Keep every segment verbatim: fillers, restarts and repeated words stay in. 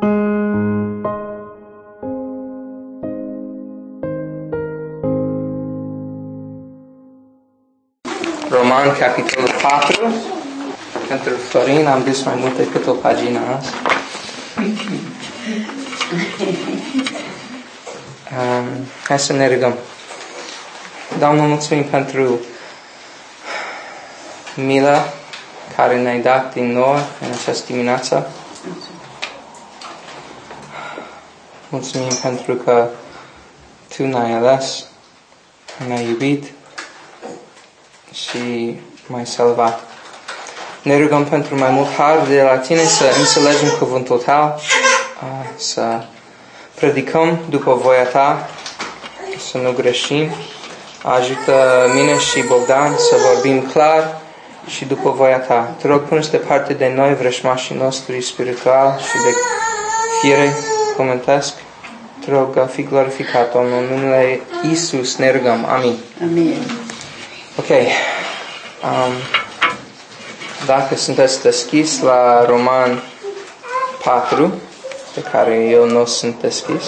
Roman, capitolul patru. Pentru Florin am dus mai multe cât o pagină azi. Um, hai să ne rugăm. Doamne, mulțumim pentru mila care ne-ai dat din nou în această dimineață. Mulțumim pentru că Tu ne-ai ales, ne-ai iubit și m-ai salvat. Ne rugăm pentru mai mult har de la Tine, să înțelegem cuvântul Tău, să predicăm după voia Ta, să nu greșim. Ajută mine și Bogdan să vorbim clar și după voia Ta. Te rog, pune-ți departe de noi, vrăjmașii noștri spiritual și de fire comentesc. Te rog, fi glorificat, Domnul, în numele Iisus ne rugăm. Amin. Amin. Ok. Um, dacă sunteți deschis la Roman patru, pe care eu nu sunt deschis.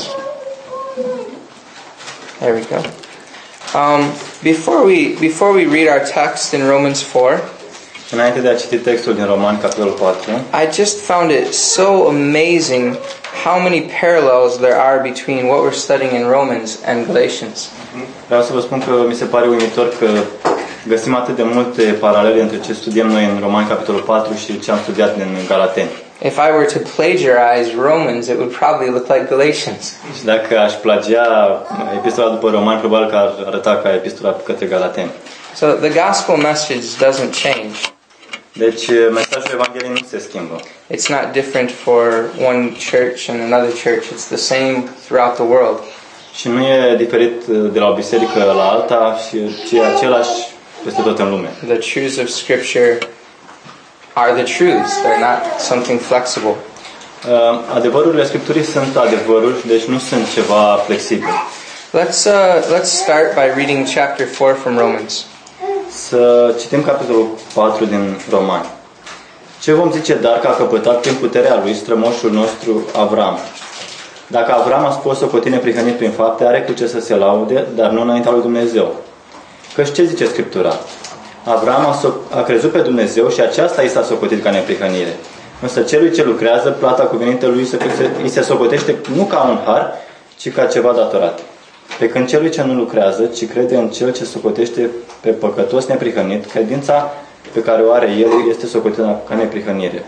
There we go. Um, before we before we read our text in Romans four, înainte de a citi textul din Roman, capitolul patru, I just found it so amazing how many parallels there are between what we're studying in Romans and Galatians. Vreau să vă spun că mi se pare uimitor că găsim atât de multe paralele între ce studiem noi în Roman, capitolul patru și ce am studiat în Galateni. If I were to plagiarize Romans, it would probably look like Galatians. Și dacă aș plagia epistola după Roman, probabil că ar arăta ca epistola către Galateni. So the gospel message doesn't change. Deci mesajul Evangheliei nu se schimbă. It's not different for one church and another church. It's the same throughout the world. Și nu e diferit de la o biserică la alta, și ci e același peste tot în lume. The truths of Scripture are the truths. They're not something flexible. Uh, adevărurile Scripturii sunt adevăruri, deci nu sunt ceva flexibil. Let's uh, let's start by reading chapter four from Romans. Să citim capitolul patru din Romani. Ce vom zice dar că a căpătat prin puterea lui strămoșul nostru Avram? Dacă Avram a fost socotit neprihănit prin fapte, are cu ce să se laude, dar nu înaintea lui Dumnezeu. Căci ce zice Scriptura? Avram a, so- a crezut pe Dumnezeu și aceasta i s-a socotit ca neprihănire. Însă celui ce lucrează, plata cuvenită lui se, îi se socotește nu ca un har, ci ca ceva datorat. Pe când celui ce nu lucrează, ci crede în cel ce socotește pe păcătos neprihănit, credința pe care o are el este socotită ca neprihănire.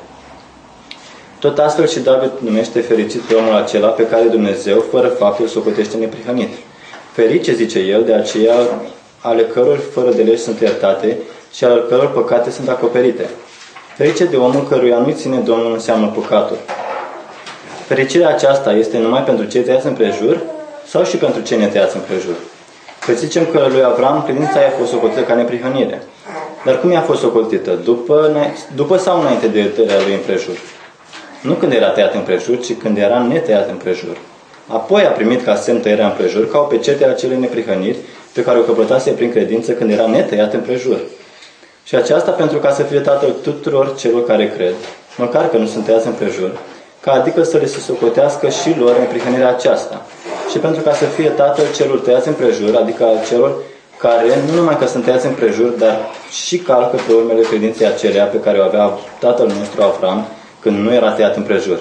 Tot astfel și David numește fericit pe omul acela pe care Dumnezeu, fără fapte, îl socotește neprihănit. Ferice, zice el, de aceea ale căror fără de legi sunt iertate și ale căror păcate sunt acoperite. Ferice de omul căruia nu-i ține Domnul înseamnă păcatul. Fericirea aceasta este numai pentru cei tăiați împrejur sau și pentru cei netăiați împrejur? Că zicem că lui Avram credința i-a fost socotită ca neprihănire. Dar cum i-a fost socotită? După, după sau înainte de tăierea lui împrejur? Nu când era tăiat împrejur, ci când era netăiat împrejur. Apoi a primit ca semn tăierea împrejur, ca o pecete a acelei neprihăniri pe care o căpătase prin credință când era netăiat împrejur. Și aceasta pentru ca să fie tatăl tuturor celor care cred, măcar că nu sunt tăiați împrejur, ca adică să le se socotească și lor neprihănirea aceasta. Și pentru ca să fie tatăl celor tăiați împrejur, adică al celor care nu numai că sunt tăiați împrejur, dar și calcă pe urmele credinței acelea pe care o avea tatăl nostru Avram când nu era tăiat împrejur.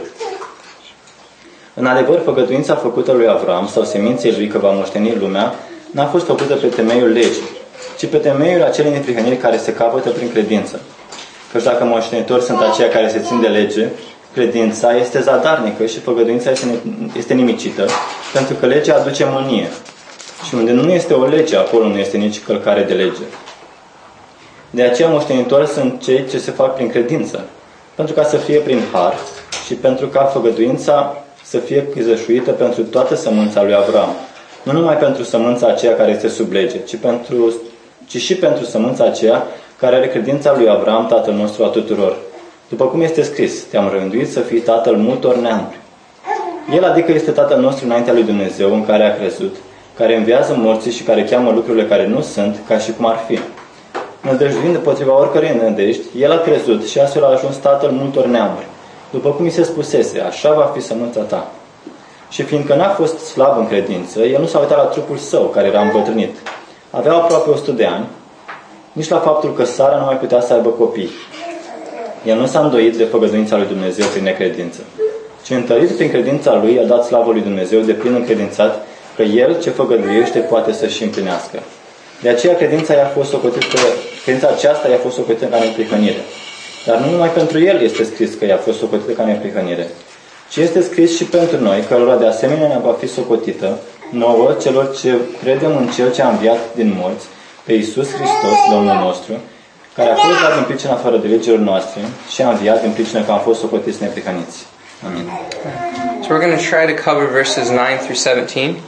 În adevăr, făgăduința făcută lui Avram sau seminței lui că va moșteni lumea n-a fost făcută pe temeiul legii, ci pe temeiul acelei neprihăniri care se capătă prin credință. Căci dacă moștenitori sunt aceia care se țin de lege, credința este zadarnică și făgăduința este nimicită, pentru că legea aduce mânie. Și unde nu este o lege, acolo nu este nici călcare de lege. De aceea moștenitori sunt cei ce se fac prin credință, pentru ca să fie prin har și pentru ca făgăduința să fie izășuită pentru toată sămânța lui Avram. Nu numai pentru sămânța aceea care este sub lege, ci, pentru, ci și pentru sămânța aceea care are credința lui Avram, tatăl nostru a tuturor. După cum este scris, te-am rânduit să fii tatăl multor neamuri. El adică este tatăl nostru înaintea lui Dumnezeu, în care a crezut, care înviază morții și care cheamă lucrurile care nu sunt, ca și cum ar fi. Nădăjduind împotriva oricărei nădejdi, el a crezut și astfel a ajuns tatăl multor neamuri. După cum i se spusese, așa va fi sămânța ta. Și fiindcă n-a fost slab în credință, el nu s-a uitat la trupul său, care era îmbătrânit. Avea aproape o sută de ani, nici la faptul că Sara nu mai putea să aibă copii. El nu s-a îndoit de făgăduința lui Dumnezeu prin necredință, ci întărit prin credința lui a dat slavă lui Dumnezeu, de plin încredințat că el ce făgăduiește poate să-și împlinească. De aceea credința i-a fost socotită, credința aceasta i-a fost socotită ca neprihănire. Dar nu numai pentru el este scris că i-a fost socotită ca neprihănire, ci este scris și pentru noi, cărora de asemenea ne va fi socotită, nouă, celor ce credem în Cel ce a înviat din morți, pe Iisus Hristos, Domnul nostru, care a fost dat din pricina fără de legilor noastre și a înviat din pricina că am fost socotiți neprihăniți. Amin. So we're going to try to cover verses nine through seventeen.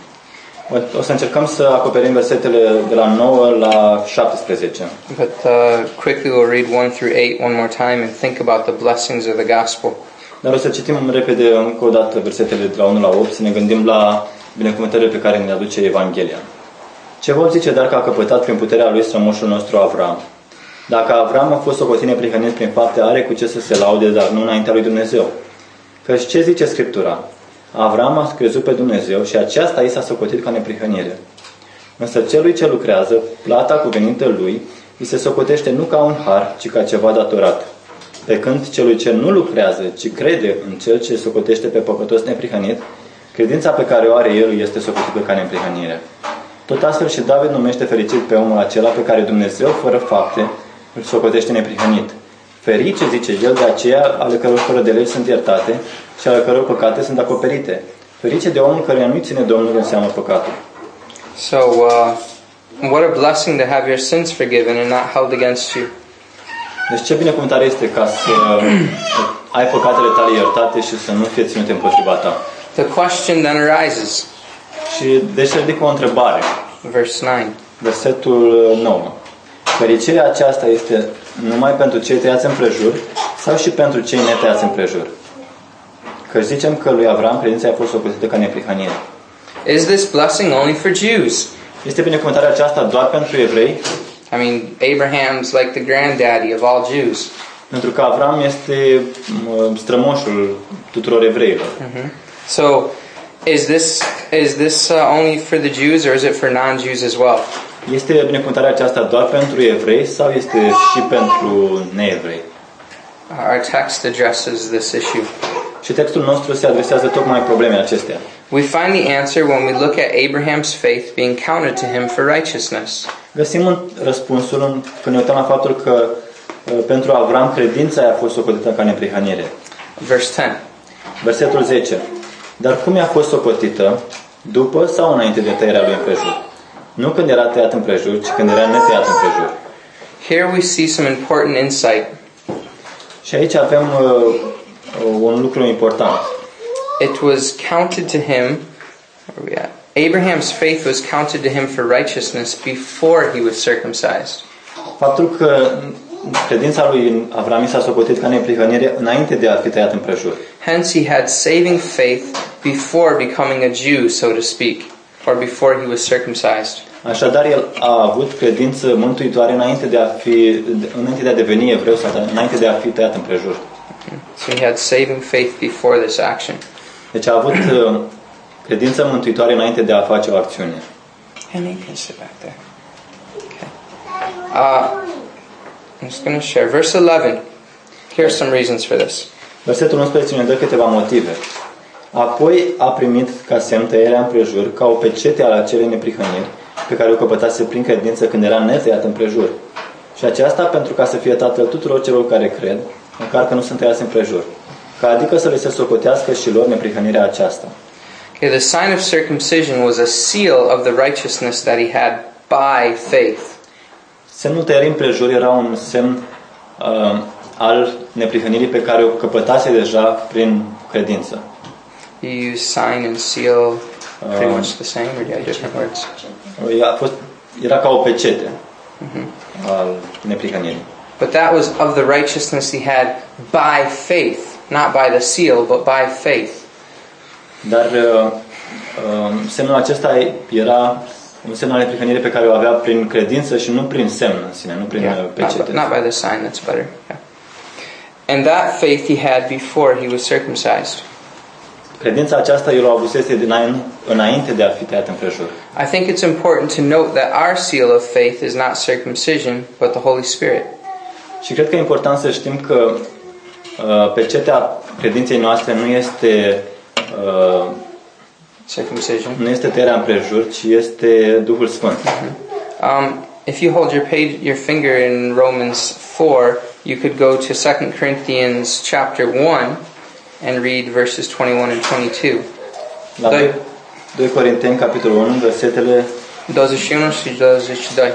O să încercăm să acoperim versetele de la nouă la șaptesprezece. But uh, quickly we'll read one through eight one more time and think about the blessings of the gospel. Dar o să citim repede încă o dată versetele de la unu la opt, să ne gândim la binecuvântările pe care ne aduce Evanghelia. Ce vom zice dar că a căpătat prin puterea lui strămoșul nostru Avram? Dacă Avram a fost socotit neprihănit prin fapte, are cu ce să se laude, dar nu înaintea lui Dumnezeu. Căci ce zice Scriptura? Avram a crezut pe Dumnezeu și aceasta i s-a socotit ca neprihănire. Însă celui ce lucrează, plata cuvenită lui, îi se socotește nu ca un har, ci ca ceva datorat. Pe când celui ce nu lucrează, ci crede în cel ce socotește pe păcătos neprihănit, credința pe care o are el este socotită ca neprihănire. Tot astfel și David numește fericit pe omul acela pe care Dumnezeu, fără fapte, îl socotește neprihănit. Ferice, zice el, de aceea ale căror fără de legi sunt iertate și ale căror păcate sunt acoperite. Ferice de omul care nu-i ține Domnul în seamă păcatul. So, uh, what a blessing to have your sins forgiven and not held against you. Deci ce binecuvântare este ca să ai păcatele tale iertate și să nu fie ținute împotriva ta. The question then arises. Și deci se ridică o întrebare. Verse nine. Versetul nouă. Fericirea aceasta este numai pentru cei tăiați împrejur sau și pentru cei netăiați împrejur? Că zicem că lui Avram credința a fost socotită ca neprihănire. Is this blessing only for Jews? Este binecuvântarea aceasta doar pentru evrei? I mean, Abraham's like the granddaddy of all Jews. Pentru că Avram este strămoșul tuturor evreilor. Mm-hmm. So, is this is this uh, only for the Jews or is it for non-Jews as well? Este binecuvântarea aceasta doar pentru evrei sau este și pentru neevrei? Our text addresses this issue. Și textul nostru se adresează tocmai problemei acestea. We find the answer when we look at Abraham's faith being counted to him for righteousness. Găsim răspunsul când ne uităm la faptul că pentru Avram credința i-a fost socotită ca neprihănire. Verse ten. Versetul zece. Dar cum i-a fost socotită? După sau înainte de tăierea lui împrejur? Nu când era tăiat împrejur, ci când era netăiat împrejur. Here we see some important insight. Și aici avem uh, un lucru important. It was counted to him, where are we at? Abraham's faith was counted to him for righteousness before he was circumcised. Faptul că credința lui Avram i s-a socotit ca neprihănire înainte de a fi tăiat împrejur. Hence he had saving faith before becoming a Jew, so to speak, or before he was circumcised. Așadar, el a avut credință mântuitoare înainte de a fi înainte de a deveni evreu sau înainte de a fi tăiat împrejur. So he had saving faith before this action. Deci a avut uh, credință mântuitoare înainte de a face o acțiune. And you can sit back there. Okay. Uh, I'm just going to share verse eleven. Here are some reasons for this. Versetul unsprezece ne dă câteva motive. Apoi a primit ca semn tăierea împrejur, ca o pecete al acelei neprihăniri, pe care o căpătase prin credință când era netăiat împrejur. Și aceasta pentru ca să fie tatăl tuturor celor care cred, măcar că nu sunt tăiați împrejur. Ca adică să le se socotească și lor neprihănirea aceasta. Okay, the sign of circumcision was a seal of the righteousness that he had by faith. Semnul tăierii împrejur era un semn uh, al neprihănirii pe care o căpătase deja prin credință. You use sign and seal pretty much the same, or do you have different words? A fost, era ca o pecete mm-hmm. al neprihănirii. But that was of the righteousness he had by faith, not by the seal, but by faith. Dar uh, uh, semnul acesta era un semn al neprihănirii pe care o avea prin credință și nu prin semn în sine, nu prin yeah, pecete. Not, not by the sign, that's better. Yeah. And that faith he had before he was circumcised. Credința aceasta el o avusese dinain- înainte de a fi tăiat împrejur. I think it's important to note that our seal of faith is not circumcision, but the Holy Spirit. Și cred că e important să știm că uh, pecetea credinței noastre nu este uh, Circumcision. nu este tăierea împrejur, ci este Duhul Sfânt. Um, if you hold your page, your finger in Romans four, you could go to Second Corinthians chapter one and read verses twenty-one and twenty-two. La Doi. doi Corinteni, capitolul unu, versetele douăzeci și unu și douăzeci și doi.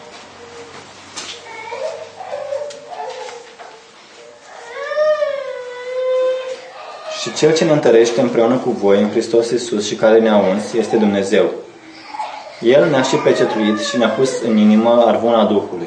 Și Cel ce ne întărește împreună cu voi în Hristos Iisus și care ne-a uns este Dumnezeu. El ne-a și pecetluit și ne-a pus în inimă arvuna Duhului.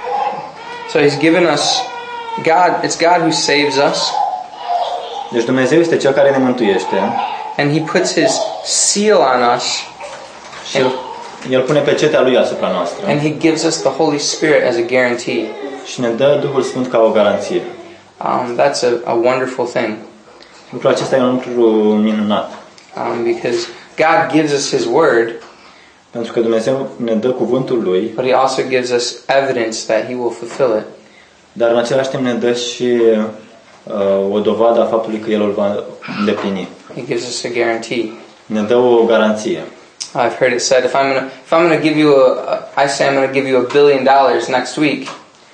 So he's given us God, it's God who saves us, Deci Dumnezeu este Cel care ne mântuiește and he puts his seal on us, și El, El pune pecetea Lui asupra noastră and he gives us the Holy Spirit as a guarantee. și ne dă Duhul Sfânt ca o garanție. Um, that's a, a wonderful thing, Lucrul acesta e un lucru minunat. um, because God gives us his word, Pentru că Dumnezeu ne dă cuvântul Lui, but he also gives us evidence that he will fulfill it. dar în același timp ne dă și uh, o dovadă a faptului că El îl va îndeplini. He gives us a guarantee. Ne dă o garanție. I've heard it said, if I'm gonna if I'm gonna give you a, a I say I'm gonna give you a billion dollars next week,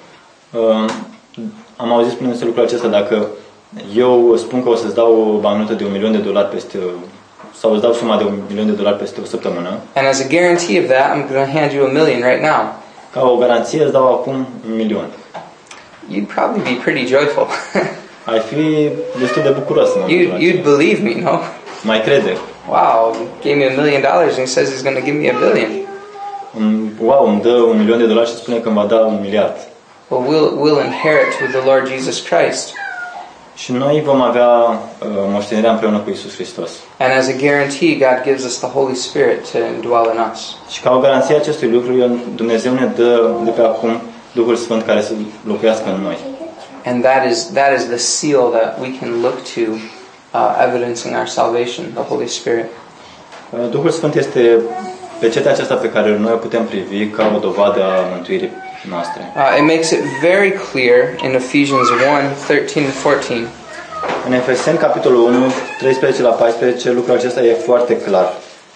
Uh, am auzit spunându-se lucrul acesta, dacă eu spun că o să-ți dau o bancnotă de un milion de dolari peste, sau îți dau suma de un milion de dolari peste o săptămână, and as a guarantee of that, I'm gonna hand you a million right now, ca o garanție îți dau acum un milion. you'd probably be pretty joyful. Ai fi destul de bucuros în momentul you'd acesta. you'd believe me, no? Mai crede. Wow, he gave me a million dollars and he says he's gonna give me a billion. Um, Wow, îmi dă un milion de dolari și spune că îmi va da un miliard. Well, we'll we'll inherit with the Lord Jesus Christ, Și noi vom avea uh, moștenirea împreună cu Iisus Hristos. and as a guarantee, God gives us the Holy Spirit to dwell in us. Și ca o garanție a acestui lucru, El- Dumnezeu ne dă de pe acum Duhul Sfânt care să locuiască în noi. And that is that is the seal that we can look to, uh, evidencing our salvation, the Holy Spirit. Uh, Duhul Sfânt este pecetea aceasta pe care noi o putem privi ca o dovadă a mântuirii noastre. Uh, it makes it very clear in Ephesians one, thirteen and fourteen. În Efeseni, capitolul unu, treisprezece la paisprezece, lucrul acesta e foarte clar.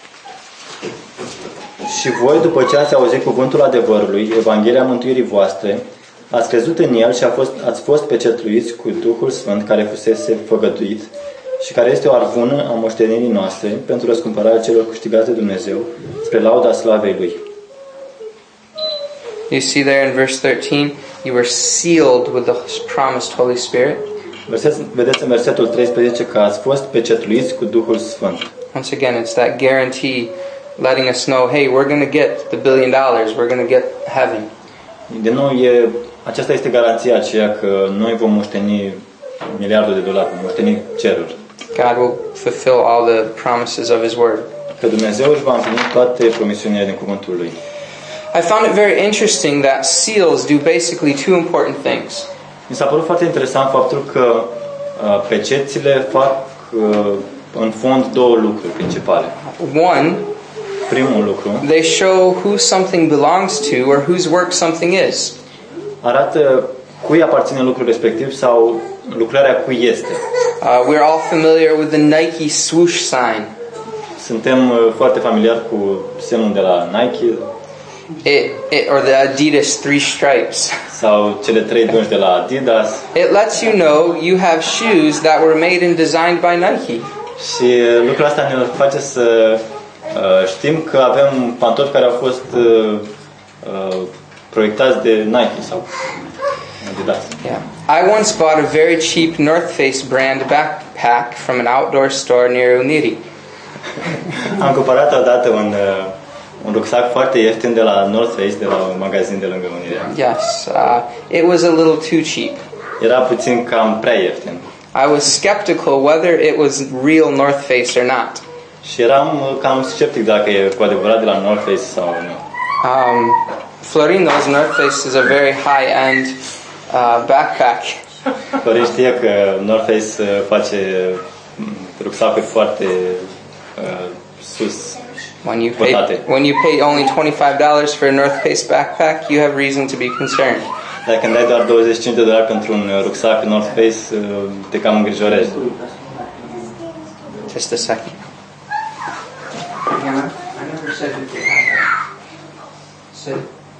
Și voi, după ce ați auzit cuvântul adevărului, Evanghelia mântuirii voastre, ați crezut în el și a fost, ați fost pecetluiți cu Duhul Sfânt care fusese făgăduit și care este o arvună a moștenirii noastre pentru răscumpărarea celor câștigați de Dumnezeu spre lauda slavei Lui. You see there in verse thirteen, you were sealed with the promised Holy Spirit. Verset, vedeți în versetul treisprezece că ați fost pecetluiți cu Duhul Sfânt. Once again, it's that guarantee letting us know, hey, we're going to get the billion dollars. We're going to get heaven. Din nou, e, aceasta este garanția aceea că noi vom moșteni miliardul de dolari, vom moșteni ceruri. God will fulfill all the promises of his word. Că Dumnezeu își va împlini toate promisiunile din cuvântul Lui. I found it very interesting that seals do basically two important things. Mi s-a părut foarte interesant faptul că uh, pecețile fac uh, în fond două lucruri principale. One, Primul lucru, they show who something belongs to or whose work something is. arată cui aparține lucrul respectiv sau lucrarea cui este. Uh, we're all familiar with the Nike swoosh sign. Suntem uh, foarte familiari cu semnul de la Nike It, it or the Adidas three stripes. sau cele trei dungi de la Adidas. It lets you know you have shoes that were made and designed by Nike. Și uh, lucrul ăsta ne face să uh, știm că avem pantofi care au fost uh, uh, proiectați de Nike sau Adidas. Yeah. I once bought a very cheap North Face brand backpack from an outdoor store near Uniri. Am cumpărat odată un, uh, un rucsac foarte ieftin de la North Face, de la un magazin de lângă Unirea. Yes, uh, it was a little too cheap. Era puțin cam prea ieftin. I was skeptical whether it was real North Face or not. Și eram uh, cam sceptic dacă e cu adevărat de la North Face sau nu. Um, Florinos North Face is a very high-end uh, backpack. Florin știe că North Face uh, face rucsacuri foarte uh, sus. When you pay, when you pay only twenty-five dollars for a North Face backpack, you have reason to be concerned. Dacă când dai doar douăzeci și cinci de dolari pentru un rucsac North Face, te cam îngrijorezi. Just a second. Hannah, I never said that they had that. Said.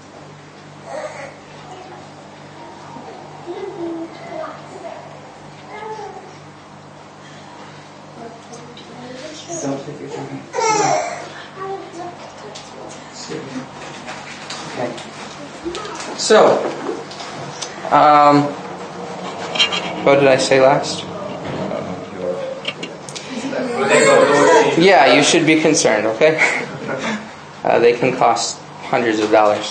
Don't take it from me. Okay. So, um, what did I say last? Yeah, you should be concerned, okay? Uh, they can cost hundreds of dollars.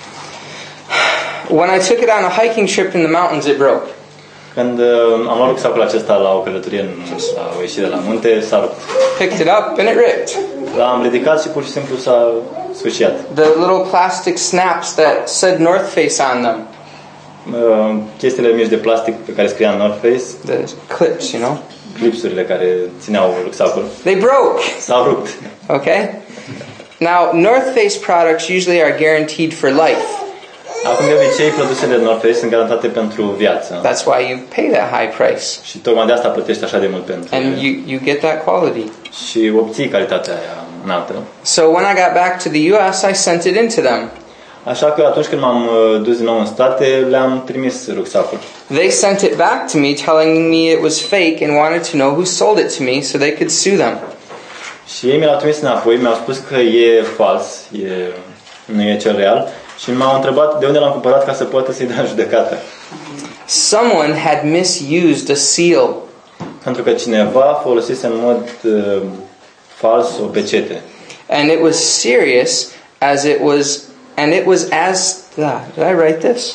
When I took it on a hiking trip in the mountains, it broke. Când uh, am luat rucsacul acesta la o călătorie, în, la o ieșire la munte, s-a rupt. Picked it up and it ripped. L-am ridicat și pur și simplu s-a sfâșiat. The little plastic snaps that said North Face on them. Uh, chestiile mici de plastic pe care scria North Face. The clips, you know. Clipsurile care țineau rucsacul. They broke. S-au rupt. Okay? Now, North Face products usually are guaranteed for life. Acum, de obicei, produsele North Face sunt garantate pentru viață. That's why you pay that high price. Și tocmai de asta plătești așa de mult pentru. And you you get that quality. Și obții calitatea aia înaltă. So when I got back to the U S, I sent it into them. Așa că atunci când m-am dus din nou în state, le-am trimis rucsacul. They sent it back to me telling me it was fake and wanted to know who sold it to me so they could sue them. Și ei mi-l-au trimis înapoi, mi-au spus că e fals, e, nu e cel real și m-au întrebat de unde l-am cumpărat ca să poată să-i dea judecată. Someone had misused a seal. Pentru că cineva folosise în mod uh, fals o pecete. And it was serious as it was and it was as ah, did I write this?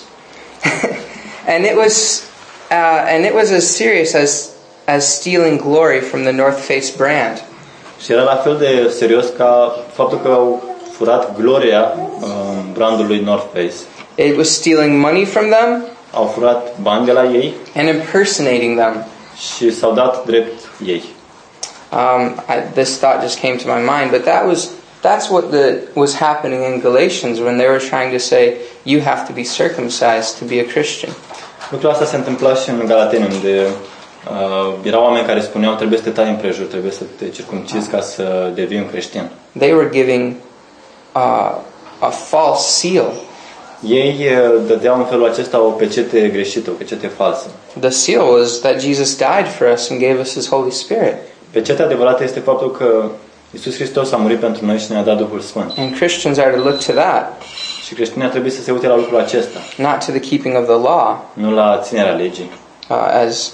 and it was uh, and it was as serious as as stealing glory from the North Face brand. Și era la fel de serios ca faptul că au furat gloria um, brandului North Face. It was stealing money from them. Au furat bani de la ei. And impersonating them. Și s-au dat drept ei. Um, I, this thought just came to my mind, but that was that's what the was happening in Galatians when they were trying to say you have to be circumcised to be a Christian. Lucrul ăsta se întâmpla și în Galateni, unde uh, erau oameni care spuneau trebuie să te tai împrejur, trebuie să te circumcizi ca să devii un creștin. They were giving uh, a false seal. Ei uh, dădeau în felul acesta o pecete greșită, o pecete falsă. The seal was that Jesus died for us and gave us His Holy Spirit. Pecetea adevărată este faptul că Iisus Hristos a murit pentru noi și ne-a dat Duhul Sfânt. And Christians are to look to that. Și creștinii ar trebui să se uite la lucrul acesta. Not to the keeping of the law. Nu la ținerea legii. Uh, as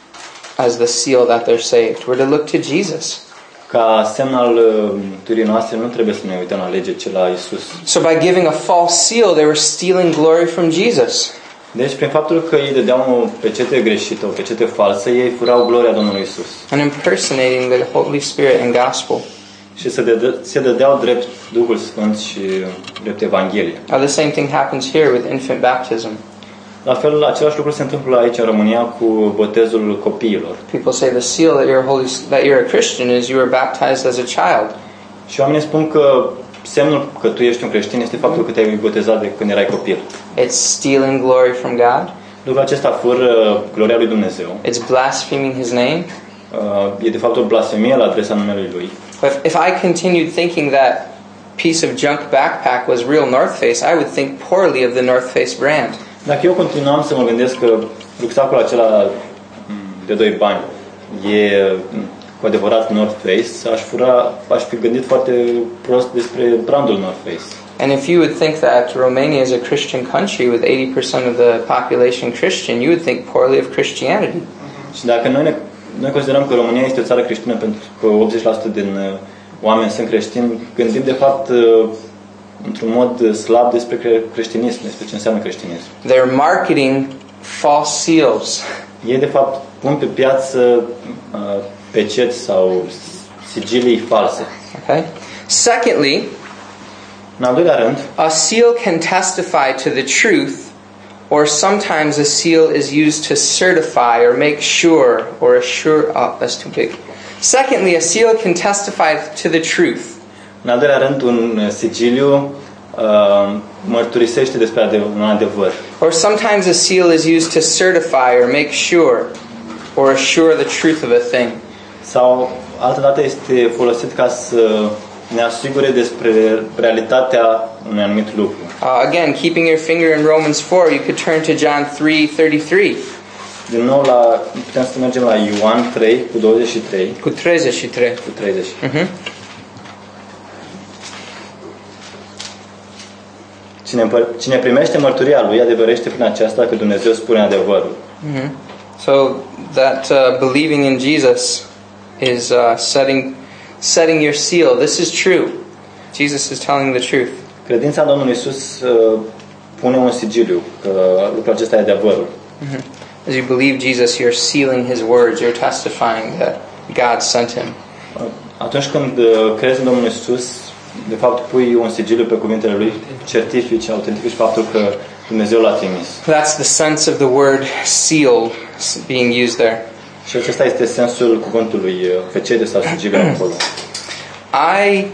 as the seal that they're saved. We're to look to Jesus. Ca semn al mântuirii noastre nu trebuie să ne uităm la lege, ci la Iisus. So by giving a false seal, they were stealing glory from Jesus. Deci prin faptul că ei dădeau o pecete greșită, o pecete falsă, ei furau gloria Domnului Iisus. And impersonating the Holy Spirit and gospel. Și se, dădea, se dădeau drept Duhul Sfânt și drept Evanghelie. Uh, the same thing happens here with infant baptism. La fel, același lucru se întâmplă aici în România cu botezul copiilor. People say the seal that you're a holy, that you're a Christian is you were baptized as a child. Și oamenii spun că semnul că tu ești un creștin este faptul că te-ai botezat de când erai copil. It's stealing glory from God. Lucrul acesta fură gloria lui Dumnezeu. It's blaspheming His name. Uh, e de fapt o blasfemie la adresa numelui Lui. But if I continued thinking that piece of junk backpack was real North Face, I would think poorly of the North Face brand. Dacă eu continuam să mă gândesc că rucsacul acela de doi bani e cu adevărat North Face, aș, fura, aș fi gândit foarte prost despre brandul North Face. And if you would think that Romania is a Christian country with eighty percent of the population Christian, you would think poorly of Christianity. Și dacă noi, ne, noi considerăm că România este o țară creștină pentru că optzeci la sută din uh, oameni sunt creștini, gândim de fapt uh, într-un mod slab despre creștinism, despre ce înseamnă creștinism. They're marketing false seals. Ei de fapt pun pe piață uh, peceți sau sigilii false. Okay. Secondly, în al doilea rând, a seal can testify to the truth or sometimes a seal is used to certify or make sure or assure. Oh, that's too big. Secondly, a seal can testify to the truth. În al doilea rând, un sigiliu uh, mărturisește despre adev- un adevăr. Or sometimes a seal is used to certify or make sure or assure the truth of a thing. Sau altădată este folosit ca să ne asigure despre realitatea unui anumit lucru. Uh, again, keeping your finger in Romans four, you could turn to John three thirty-three. Din nou, la, putem să mergem la Ioan trei cu douăzeci și trei. Cu treizeci și trei. Cu treizeci. Mhm. Cine, împăr- cine primește mărturia lui, adevărește prin aceasta că Dumnezeu spune adevărul. Mm-hmm. So that uh, believing in Jesus is uh, setting setting your seal. This is true. Jesus is telling the truth. Credința în Domnul Iisus uh, pune un sigiliu, că lucrul acesta e adevărul. Mm-hmm. As you believe Jesus, you're sealing His words. You're testifying that God sent Him. Atunci când uh, crezi în Domnul Iisus, de fapt pui un sigiliu pe cuvintele Lui, certifici, autentifici faptul că Dumnezeu l-a trimis. That's the sense of the word seal being used there. Și acesta este sensul cuvântului uh, fecete sau sigiliu acolo. I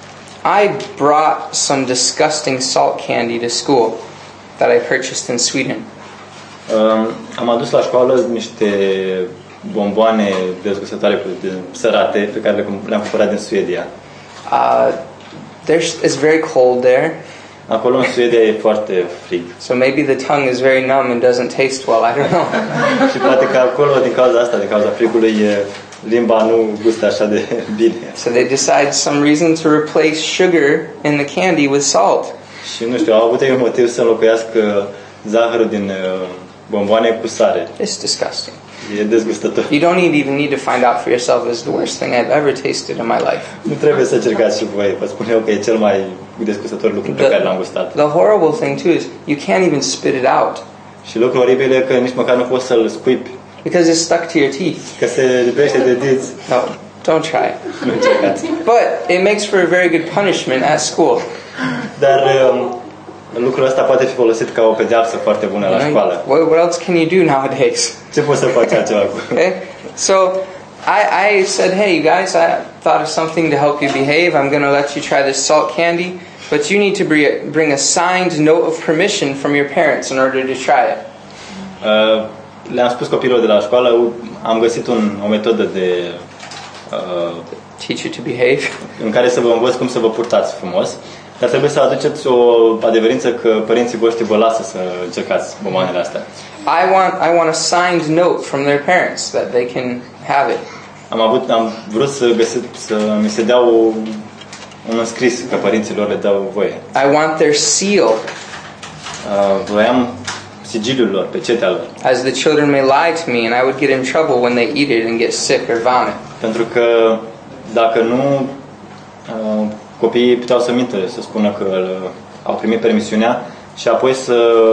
I brought some disgusting salt candy to school that I purchased in Sweden. Um, am adus la școală niște bomboane dezgustătoare de sărate pe care le-am cumpărat din Suedia. Uh, there's it's very cold there, Acolo în Suedia e foarte frig. so maybe the tongue is very numb and doesn't taste well. I don't know. Și poate că acolo, din cauza asta, din cauza frigului, e, limba nu gustă așa de bine. So they decide some reason to replace sugar in the candy with salt. Și nu știu, au avut un motiv să înlocuiască zahărul din uh, bomboane cu sare. It's disgusting. E dezgustător. You don't need, even need to find out for yourself. It's the worst thing I've ever tasted in my life. Nu trebuie să cercați și voi. Vă spun eu că e cel mai dezgustător lucru pe care l-am gustat. The horrible thing too is you can't even spit it out Și lucrul oribil e că nici măcar nu poți să-l scuipi, because it's stuck to your teeth. că se lipește de dinți. No, don't try it. Nu încercați. But it makes for a very good punishment at school. Dar um, lucrul ăsta poate fi folosit ca o pedeapsă foarte bună la You know, școală. what, what else can you do nowadays? Ce poți să faci altceva cu? Okay, so I, I said, hey, you guys, I thought of something to help you behave. I'm going to let you try this salt candy, but you need to bring a, bring a signed note of permission from your parents in order to try it. Uh, le-am spus copiilor de la școală, am găsit un, o metodă de uh, Teach you to behave. în care să vă învăț cum să vă purtați frumos, dar trebuie să aduceți o adeverință că părinții voștri vă lasă să încercați bomboanele astea. I want I want a signed note from their parents that they can have it. Am avut, am vrut să găsesc, să mi se dea o, un înscris că părinții lor le dau voie. I want their seal, Uh, voiam sigiliul lor, pecetea lor. as the children may lie to me and I would get in trouble when they eat it and get sick or vomit. Pentru că dacă nu, uh, copiii puteau să mintă, să spună că uh, au primit permisiunea și apoi să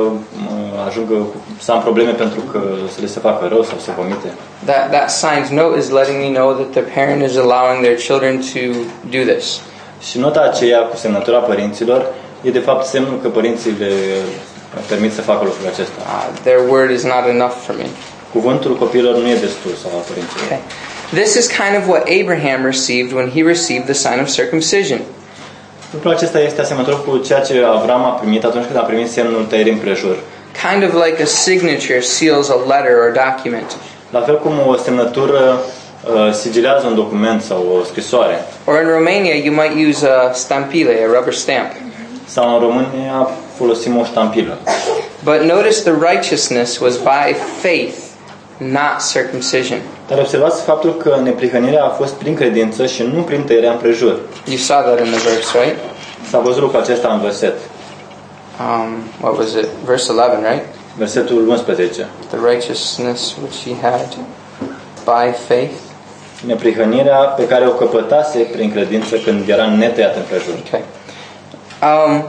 uh, ajungă să am probleme pentru că să le se facă rău sau să vomite. That that signed note is letting me know that the parent is allowing their children to do this. Și nota aceea cu semnătura părinților e de fapt semnul că părinții le permit să facă lucrul acesta. Uh, their word is not enough for me. Cuvântul copiilor nu e destul sau a părinților. Okay. This is kind of what Abraham received when he received the sign of circumcision. Lucrul acesta este asemănător cu ceea ce Avram a primit atunci când a primit semnul tăierii împrejur. Kind of like a signature seals a letter or document. La fel cum o semnătură uh, sigilează un document sau o scrisoare. Or in Romania, you might use a stampile, a rubber stamp. Sau în România folosim o ștampilă. But notice the righteousness was by faith, not circumcision. Dar observați faptul că neprihănirea a fost prin credință și nu prin tăierea împrejur. You saw that in the verse, right? S-a văzut lucrul acesta în verset. Um, what was it? Verse eleven, right? Versetul unsprezece. The righteousness which he had by faith. Neprihănirea pe care o căpătase prin credință când era netăiat împrejur. Okay. Um,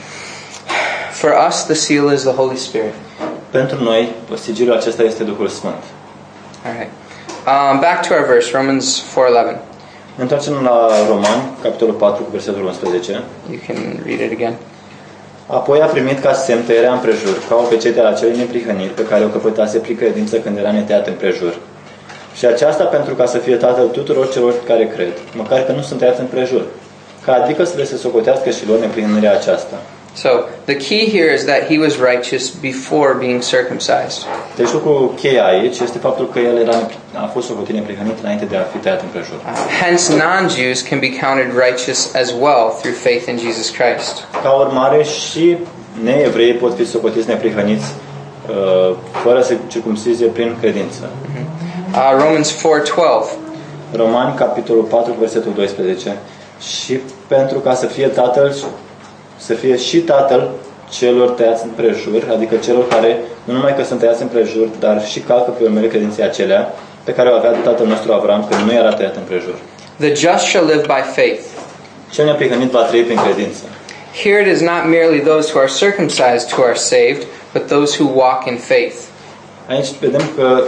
for us, the seal is the Holy Spirit. Pentru noi, sigiliul acesta este Duhul Sfânt. All right. Um, back to our verse, Romans four eleven. Ne întoarcem la Roman, capitolul patru, cu versetul unsprezece. You can read it again. Apoi a primit ca semn tăierea împrejur, ca o pecete a acelui neprihănit pe care o căpătase prin credință când era netăiat împrejur. Și aceasta pentru ca să fie tatăl tuturor celor care cred, măcar că nu sunt tăiați împrejur, ca adică să le se socotească și lor neprihănirea aceasta. So, the key here is that he was righteous before being circumcised. Deci lucrul cheia aici este faptul că el era, a fost socotit neprihănit înainte de a fi tăiat împrejur. Uh, hence, non-Jews can be counted righteous as well through faith in Jesus Christ. Ca urmare, și neevrei pot fi socotiți neprihăniți uh, fără să circumcizie prin credință. Uh, Romans four twelve. Romani, capitolul patru, versetul doisprezece. Și pentru ca să fie tatăl, să fie și tatăl celor tăiați împrejur, adică celor care nu numai că sunt tăiați împrejur, dar și calcă pe urmele credinței acelea pe care o avea tatăl nostru Avram când nu era tăiat împrejur. The just shall live by faith. Cel neprihănit va trăi prin credință. Here it is not merely those who are circumcised who are saved, but those who walk in faith. Aici vedem că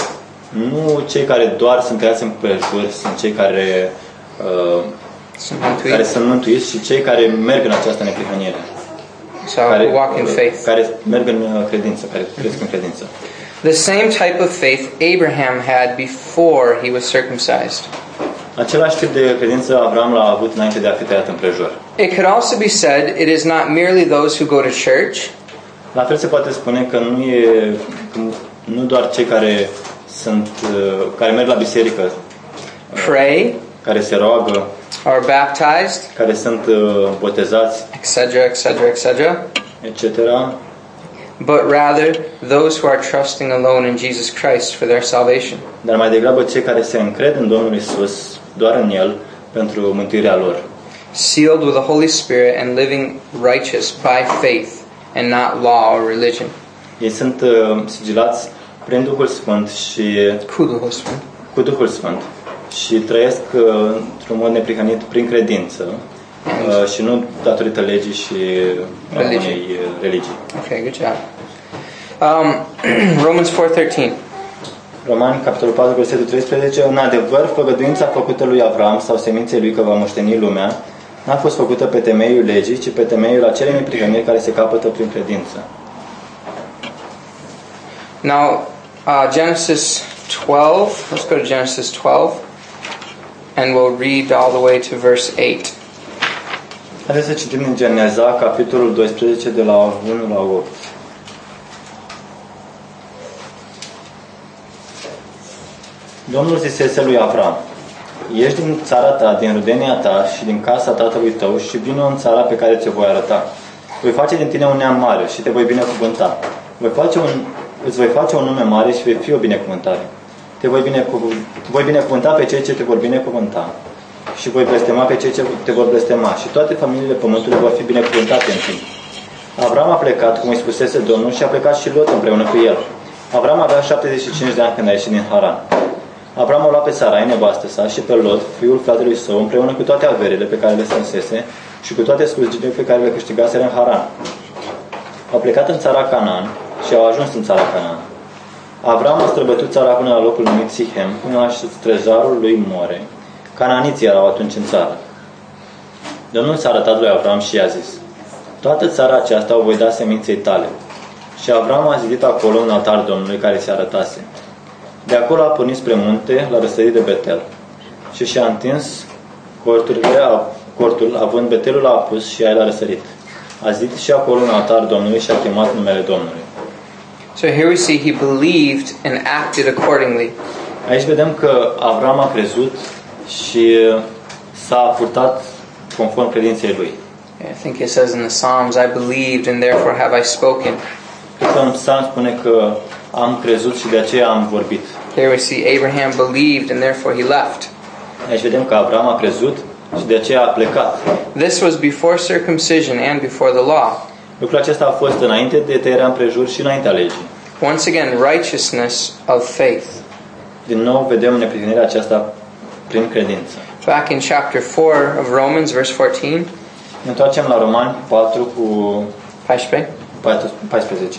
nu cei care doar sunt tăiați împrejur sunt cei care uh, care sunt mântuiți, și cei care merg în această neprihănire. So, care, walk in faith. Care merg în credință, care cresc în credință. The same type of faith Abraham had before he was circumcised. Același tip de credință Avram l-a avut înainte de a fi tăiat împrejur. It could also be said it is not merely those who go to church. La fel se poate spune că nu e nu doar cei care sunt care merg la biserică, pray, care se roagă, are baptized, care sunt botezați, et cetera, et cetera, et cetera, et cetera. But rather those who are trusting alone in Jesus Christ for their salvation. Dar mai degrabă cei care se încred în Domnul Isus, doar în El, pentru mântuirea lor. Sealed with the Holy Spirit and living righteous by faith and not law or religion. Ei sunt uh, sigilați prin Duhul Sfânt și Cu Duhul Sfânt. cu Duhul Sfânt și trăiesc uh, într-un mod neprihănit prin credință uh, și nu datorită legii și uh, unei uh, religii. Okay, good job. Um, Romans four thirteen. Romani, capitolul patru, versetul treisprezece. În adevăr, făgăduința făcută lui Avram sau seminței lui că va moșteni lumea n-a fost făcută pe temeiul legii, ci pe temeiul acelei neprihăniri care se capătă prin credință. Now, uh, Genesis twelve. Let's go to Genesis twelve, and we'll read all the way to verse eight. Haideți să citim din Geneza, capitolul doisprezece, de la unu la opt. Domnul zisese lui Avram: ieși din țara ta, din rudenia ta și din casa tatălui tău și vină în țara pe care ți-o voi arăta. Voi face din tine un neam mare și te voi binecuvânta. Voi face un, îți voi face un nume mare și vei fi o binecuvântare. Te voi, binecuv, voi binecuvânta pe cei ce te vor binecuvânta și voi blestema pe cei ce te vor blestema și toate familiile pământului vor fi binecuvântate în timp. Avram a plecat, cum îi spusese Domnul, și a plecat și Lot împreună cu el. Avram avea șaptezeci și cinci de ani când a ieșit din Haran. Avram a luat pe Sarai, nevastă sa, și pe Lot, fiul fratelui său, împreună cu toate averile pe care le strânsese și cu toate slujile pe care le câștigaseră în Haran. Au plecat în țara Canaan și au ajuns în țara Canaan. Avram a străbătut țara până la locul numit Sichem, până la strejarul lui More. Canaaniții erau atunci în țară. Domnul s-a arătat lui Avram și i-a zis: toată țara aceasta o voi da seminței tale. Și Avram a zidit acolo un altar Domnului care se arătase. De acolo a pornit spre munte, la răsărit de Betel. Și și-a întins corturile, cortul, având Betelul l-a apus și el a răsărit. A zidit și acolo un altar Domnului și a chemat numele Domnului. So here we see he believed and acted accordingly. Aici vedem că Avram a crezut și s-a purtat conform credinței lui. I think it says in the Psalms, I believed and therefore have I spoken. Cred că în Psalm spune că am crezut și de aceea am vorbit. Here we see Abraham believed and therefore he left. Aici vedem că Avram a crezut și de aceea a plecat. This was before circumcision and before the law. Lucrul acesta a fost înainte de tăierea împrejur și înaintea legii. Once again, righteousness of faith. Din nou vedem neprihănirea aceasta prin credință. Back in chapter four of Romans, verse fourteen. Ne întoarcem la Romani patru cu paisprezece.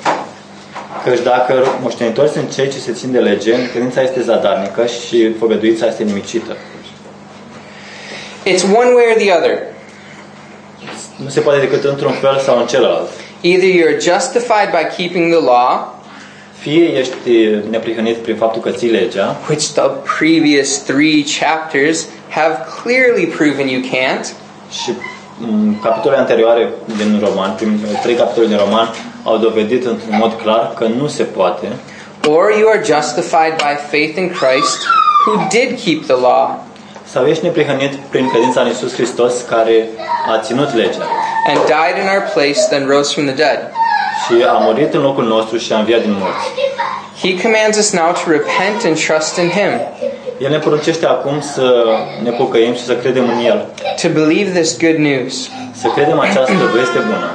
Căci dacă moștenitori sunt cei ce se țin de lege, credința este zadarnică și făgăduința este nimicită. It's one way or the other. nu se poate decât într-un fel sau în celălalt. Either you're justified by keeping the law, Fie ești neprihănit prin faptul că ții legea, which the previous three chapters have clearly proven you can't, și m, capitolele anterioare din Roman, prin trei capitole din Roman, au dovedit într-un mod clar că nu se poate, or you are justified by faith in Christ, who did keep the law, sau ești neprihănit prin credința în Iisus Hristos, care a ținut legea and died in our place, then rose from the dead. și a murit în locul nostru și a înviat din morți. He commands us now to repent and trust in Him, El ne poruncește acum să ne pocăim și să credem în El, to believe this good news. să credem această veste bună.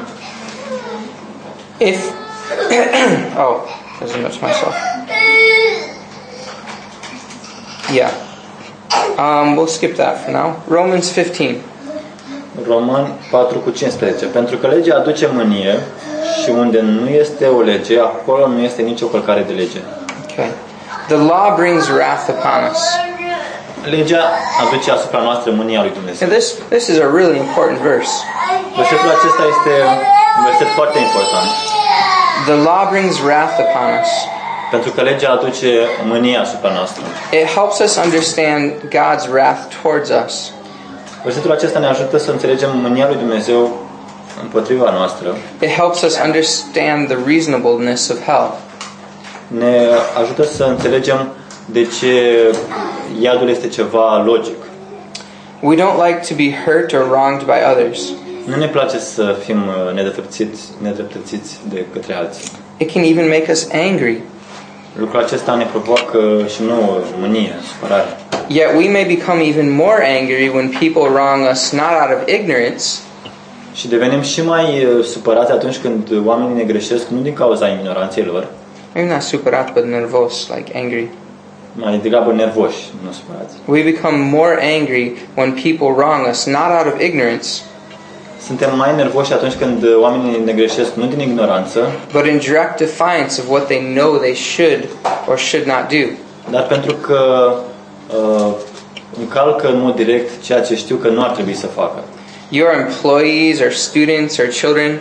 If oh, there's a note to myself. Yeah. Um, we'll skip that for now. Romans fifteen. Roman patru cu cincisprezece. Pentru că legea aduce mânie și unde nu este o lege, acolo nu este nicio călcare de lege. Okay. The law brings wrath upon us. Legea aduce asupra noastră mânia lui Dumnezeu. And this this is a really important verse. Versetul acesta este un verset foarte important. The law brings wrath upon us. Pentru că legea aduce mânia asupra noastră. It helps us understand God's wrath towards us. Versetul acesta ne ajută să înțelegem mânia lui Dumnezeu împotriva noastră. It helps us understand the reasonableness of hell. Ne ajută să înțelegem de ce iadul este ceva logic. We don't like to be hurt or wronged by others. Nu ne place să fim nedreptățiți, nedreptățiți de către alții. It can even make us angry. Lucrul acesta ne provoacă și nouă mânie, supărare. Yet we may become even more angry when people wrong us not out of ignorance, Și devenim și mai supărați atunci când oamenii ne greșesc, nu din cauza ignoranței lor, maybe not supărat, but nervos, like angry. mai degrabă nervoși, nu supărați. We become more angry when people wrong us not out of ignorance, Suntem mai nervoși atunci când oamenii ne greșesc, nu din ignoranță, but in direct defiance of what they know they should or should not do. dar pentru că uh, încalcă în mod direct ceea ce știu că nu ar trebui să facă. Your employees or students or children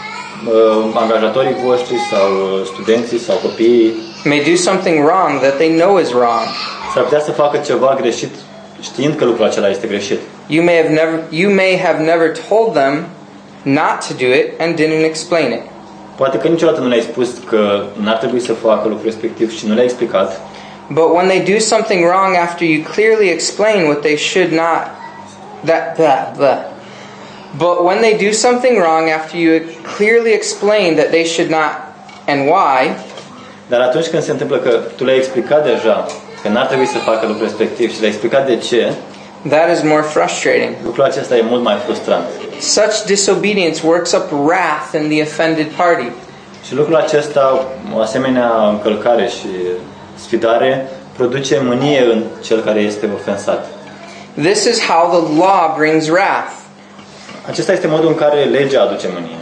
Uh, angajatorii voștri sau studenții sau copiii may do something wrong that they know is wrong. s-ar putea să facă ceva greșit știind că lucrul acela este greșit. You may have never you may have never told them not to do it and didn't explain it. Poate că niciodată nu le-ai spus că n-ar trebui să facă lucrul respectiv și nu le-ai explicat, But when they do something wrong after you clearly explain what they should not that blah, blah. But when they do something wrong after you clearly explain that they should not and why, dar atunci când se întâmplă că tu le-ai explicat deja că n-ar trebui să facă lucrul respectiv și le-ai explicat de ce, that is more frustrating. lucrul acesta e mult mai frustrant. Such disobedience works up wrath in the offended party. Și lucrul acesta, o asemenea încălcare și sfidare, produce mânie în cel care este ofensat. This is how the law brings wrath. Acesta este modul în care legea aduce mânie.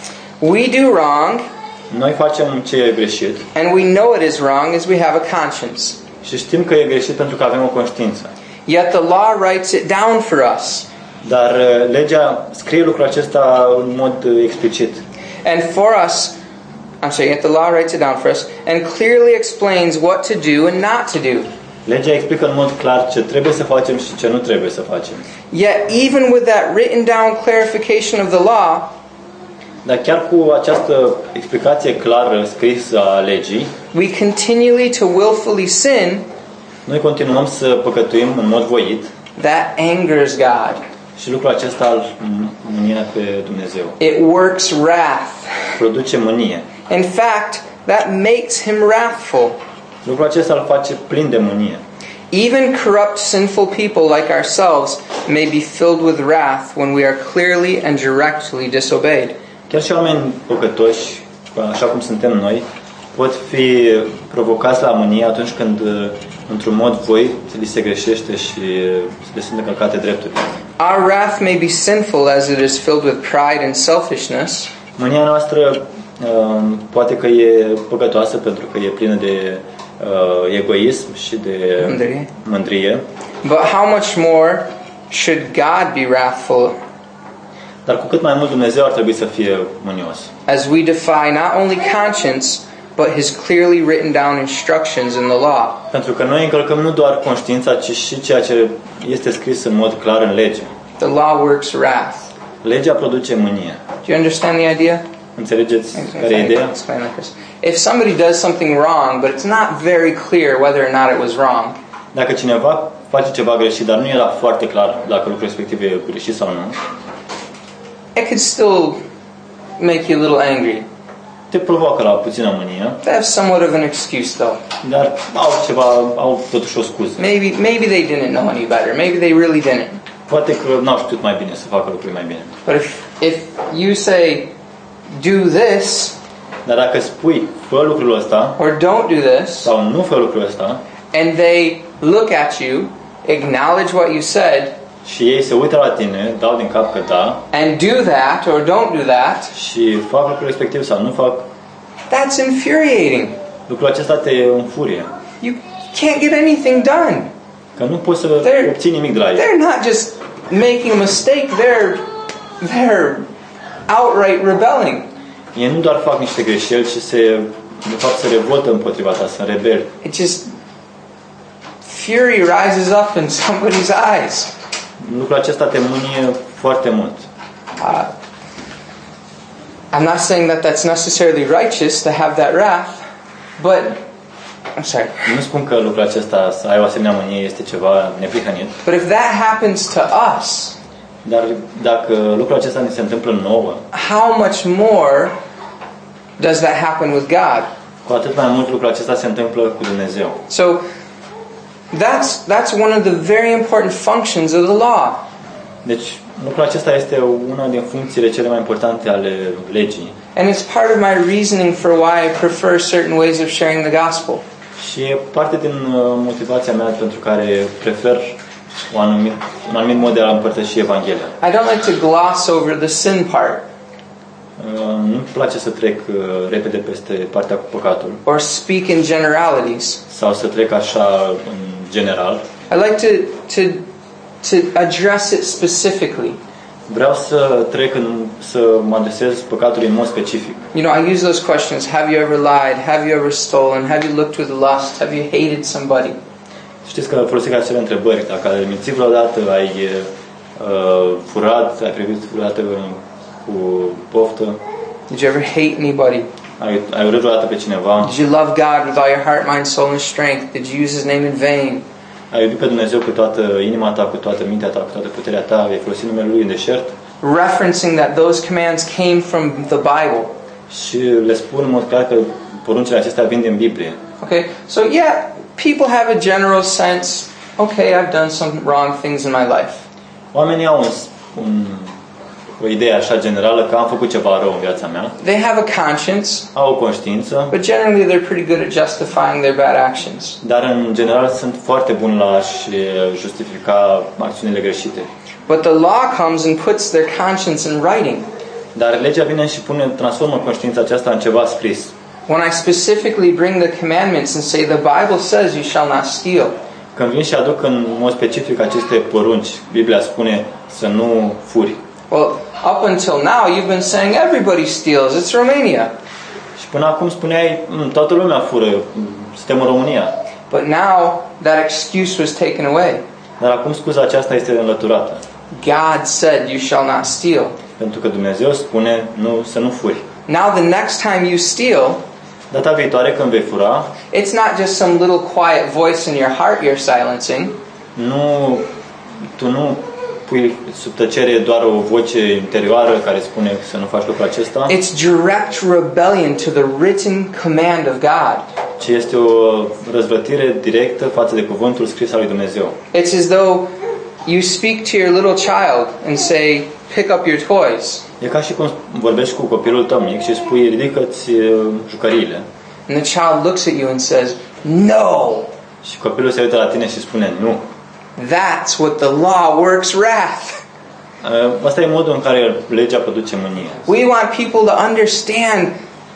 We do wrong, Noi facem ce e greșit and we know it is wrong as we have a conscience. și știm că e greșit pentru că avem o conștiință. Yet the law writes it down for us. Dar uh, legea scrie lucrul acesta în mod uh, explicit. And for us, I'm sorry, yet the law writes it down for us and clearly explains what to do and not to do. Legea explică în mod clar ce trebuie să facem și ce nu trebuie să facem. Yet even with that written down clarification of the law, Dar chiar cu această explicație clară scrisă a legii, we continually to willfully sin, noi continuăm să păcătuim în mod voit that angers God. și lucrul acesta îl mânia pe Dumnezeu. It works wrath. Produce mânie. In fact, that makes him wrathful. Lucrul acesta îl face plin de mânie. Even corrupt, sinful people like ourselves may be filled with wrath when we are clearly and directly disobeyed. Chiar și oameni păcătoși, așa cum suntem noi, pot fi provocați la mânie atunci când, într-un mod voit, li se greșește și le sunt încălcate drepturile. Our wrath may be sinful as it is filled with pride and selfishness. Mânia noastră um, poate că e păcătoasă pentru că e plină de uh, egoism și de Mândrie. mândrie. But how much more should God be wrathful? Dar cu cât mai mult Dumnezeu ar trebui să fie mânios. as we defy not only conscience, but His clearly written down instructions in the law. Pentru că noi încălcăm nu doar conștiința, ci și ceea ce este scris în mod clar în lege. The law works wrath. Legea produce mânie. Do you understand the idea? Înțelegeți If care e I ideea? explain like this. If somebody does something wrong, but it's not very clear whether or not it was wrong, Dacă cineva face ceva greșit, dar nu era foarte clar dacă lucrul respectiv e greșit sau nu, it could still make you a little angry. te provoacă la puțină mânie, They have somewhat of an excuse though. dar au ceva, au totuși o scuză. Maybe maybe they didn't know any better. Maybe they really didn't. Poate că n-au știut mai bine să facă lucrurile mai bine. But if if you say do this Dar dacă spui fă lucrul ăsta or don't do this, sau nu fă lucrul ăsta and they look at you, acknowledge what you said, și ei se uită la tine, dau din cap că da and do that or don't do that, și fac lucrul respectiv sau nu fac, that's infuriating. lucrul acesta te înfurie. You can't get anything done. Că nu poți să They're- obții nimic de la ei. They're not just making a mistake, they're they're outright rebelling. Ei nu doar fac niște greșeli, ci se, de fapt se revoltă împotriva ta, sunt rebeli. It just fury rises up in somebody's eyes. Lucrul acesta te mânie foarte mult. Uh, I'm not saying that that's necessarily righteous to have that wrath, but I'm sorry. Nu spun că lucrul acesta, să ai o asemenea mânie, este ceva neprihănit, But if that happens to us, dar dacă lucrul acesta ne se întâmplă nouă, how much more does that happen with God? cu atât mai mult lucrul acesta se întâmplă cu Dumnezeu. So that's that's one of the very important functions of the law. Deci, lucrul acesta este una din funcțiile cele mai importante ale legii. And it's part of my reasoning for why I prefer certain ways of sharing the gospel. Și e parte din uh, motivația mea pentru care prefer un anumit, un anumit mod de a împărtăși Evanghelia. I don't like to gloss over the sin part Uh, nu-mi place să trec uh, repede peste partea cu păcatul or speak in generalities. sau să trec așa în general. I like to to to address it specifically. Vreau să trec în, să mă adresez păcatului în mod specific. You know, I use those questions. Have you ever lied? Have you ever stolen? Have you looked with lust? Have you hated somebody? Știți că folosesc acele întrebări. Dacă ai mințit vreodată, ai uh, furat, ai privit vreodată cu poftă, Did you ever hate anybody? ai, ai urât vreodată pe cineva, Did you love God with all your heart, mind, soul, and strength? Did you use His name in vain? ai iubit pe Dumnezeu cu toată inima ta, cu toată mintea ta, cu toată puterea ta, ai folosit numele Lui în deșert Referencing that those commands came from the Bible. și le spun în mod clar că poruncile acestea vin din Biblie. Okay, so yeah, people have a general sense, okay, I've done some wrong things in my life. Oamenii au un, un, o idee așa generală că am făcut ceva rău în viața mea, They have a conscience, au o conștiință, but generally they're pretty good at justifying their bad actions. dar în general sunt foarte buni la a-și justifica acțiunile greșite. But the law comes and puts their conscience in writing. Dar legea vine și pune, transformă conștiința aceasta în ceva scris. When I specifically bring the commandments and say the Bible says you shall not steal, Când vin și aduc în mod specific aceste porunci, Biblia spune să nu furi. well, up until now you've been saying everybody steals. It's Romania. Și până acum spuneai, toată lumea fură, suntem în România. But now that excuse was taken away. Dar acum scuza aceasta este înlăturată. God said you shall not steal. Pentru că Dumnezeu spune nu, să nu furi. Now the next time you steal, Data viitoare când vei fura, it's not just some little quiet voice in your heart you're silencing. nu, tu nu pui sub tăcere doar o voce interioară care spune să nu faci lucrul acesta, It's direct rebellion to the written command of God. ci este o răzvrătire directă față de cuvântul scris al lui Dumnezeu. It's as though you speak to your little child and say, pick up your toys. E ca și cum vorbești cu copilul tău mic și spui, ridică-ți uh, jucăriile. And the child looks at you and says, no. Și copilul se uită la tine și spune, nu. That's what the law works wrath. Uh, Asta e modul în care legea produce mânie. We want people to understand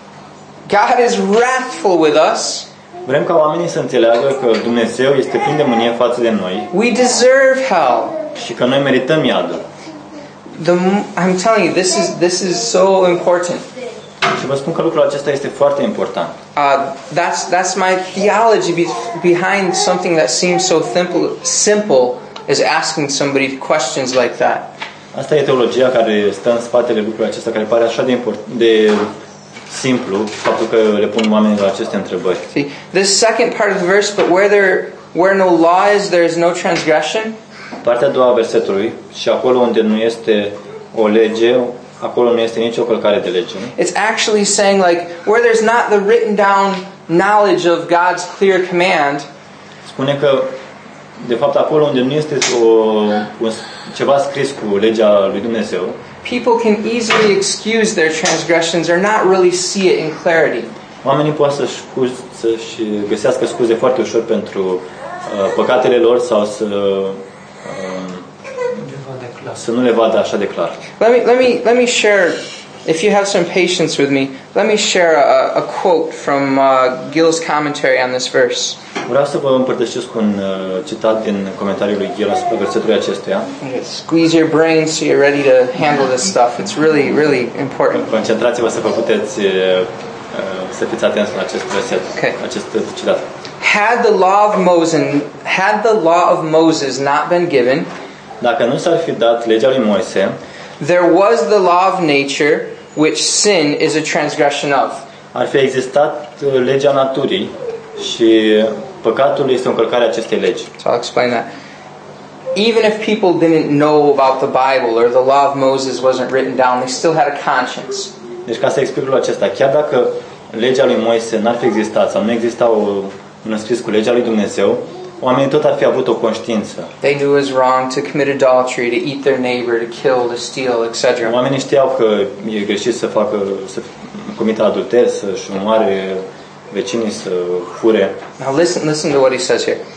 God is wrathful with us. Vrem ca oamenii să înțeleagă că Dumnezeu este plin de mânie față de noi We deserve hell. și că noi merităm iadul. the I'm telling you, this is this is so important. Și vă spun că lucrul acesta este foarte important. Uh, that's that's my theology be, behind something that seems so simple, simple as asking somebody questions like that. Asta e teologia care stă în spatele lucrurilor acesta, care pare așa de important, de simplu, faptul că le pun oamenilor aceste întrebări. See, this second part of the verse, but where there where no law is, there is no transgression. Partea a doua a versetului, și acolo unde nu este o lege, acolo nu este nicio călcare de lege. It's actually saying like where there's not the written down knowledge of God's clear command. Spune că de fapt acolo unde nu este o, un, ceva scris cu legea lui Dumnezeu, people can easily excuse their transgressions or not really see it in clarity. Oamenii pot să-și, scuz, să-și găsească scuze foarte ușor pentru uh, păcatele lor sau să uh, să nu le vadă așa de clar. Let me let me let me share, if you have some patience with me, let me share a, a quote from uh, Gill's commentary on this verse. Vreau să vă împărtășesc un uh, citat din comentariul lui Gill asupra versetului acestuia. Squeeze your brain so you're ready to handle this stuff. It's really really important. Concentrați-vă să vă puteți uh, să fiți atenți la acest verset, okay. acest citat. Had the law of Moses had the law of Moses not been given, dacă nu s-ar fi dat legea lui Moise, there was the law of nature, which sin is a transgression of. Ar fi existat legea naturii și păcatul este o încălcare a acestei legi. So I'll explain that. Even if people didn't know about the Bible or the law of Moses wasn't written down, they still had a conscience. Deci ca să explic lucrul acesta, chiar dacă legea lui Moise n-ar fi existat sau nu exista o, un înscris cu legea lui Dumnezeu, oamenii tot ar fi avut o conștiință. They knew it was wrong to commit adultery, to eat their neighbor, to kill, to steal, et cetera. Oamenii știau că e greșit să facă, să comită adulter, să-și omoare vecinii, să fure. Now listen, listen to what he says here.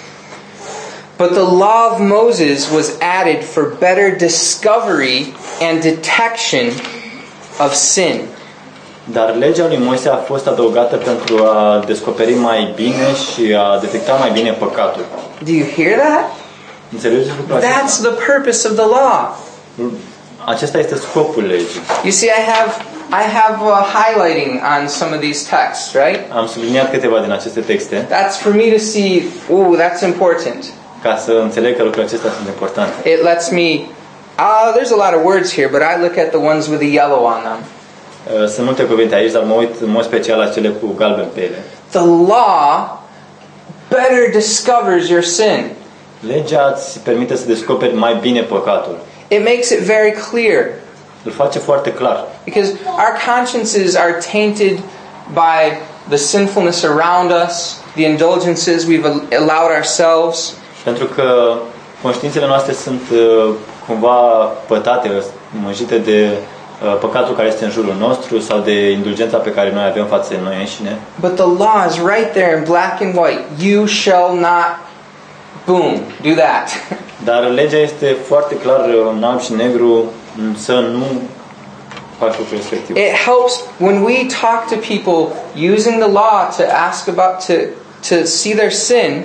But the law of Moses was added for better discovery and detection of sin. Dar legea lui Moise a fost adăugată pentru a descoperi mai bine și a detecta mai bine păcatul. Do you hear that? Înțelegeți lucrul acesta? That's the purpose of the law. Acesta este scopul legii. You see, I have I have uh, highlighting on some of these texts, right? Am subliniat câteva din aceste texte. That's for me to see, ooh, that's important. Ca să înțeleg că lucrurile acestea sunt importante. It lets me, ah, uh, there's a lot of words here, but I look at the ones with the yellow on them. Sunt multe cuvinte aici, dar mă uit în mod special la cele cu galben pe ele. The law better discovers your sin. Legea îți permite să descoperi mai bine păcatul. It makes it very clear. Îl face foarte clar. Because our consciences are tainted by the sinfulness around us, the indulgences we've allowed ourselves. Pentru că conștiințele noastre sunt uh, cumva pătate, mânjite de uh, păcatul care este în jurul nostru sau de indulgența pe care noi avem față de noi înșine. But the law is right there in black and white. You shall not, boom, do that. Dar legea este foarte clar în alb și negru, să nu faci lucrul respectiv. It helps when we talk to people using the law to ask about to to see their sin.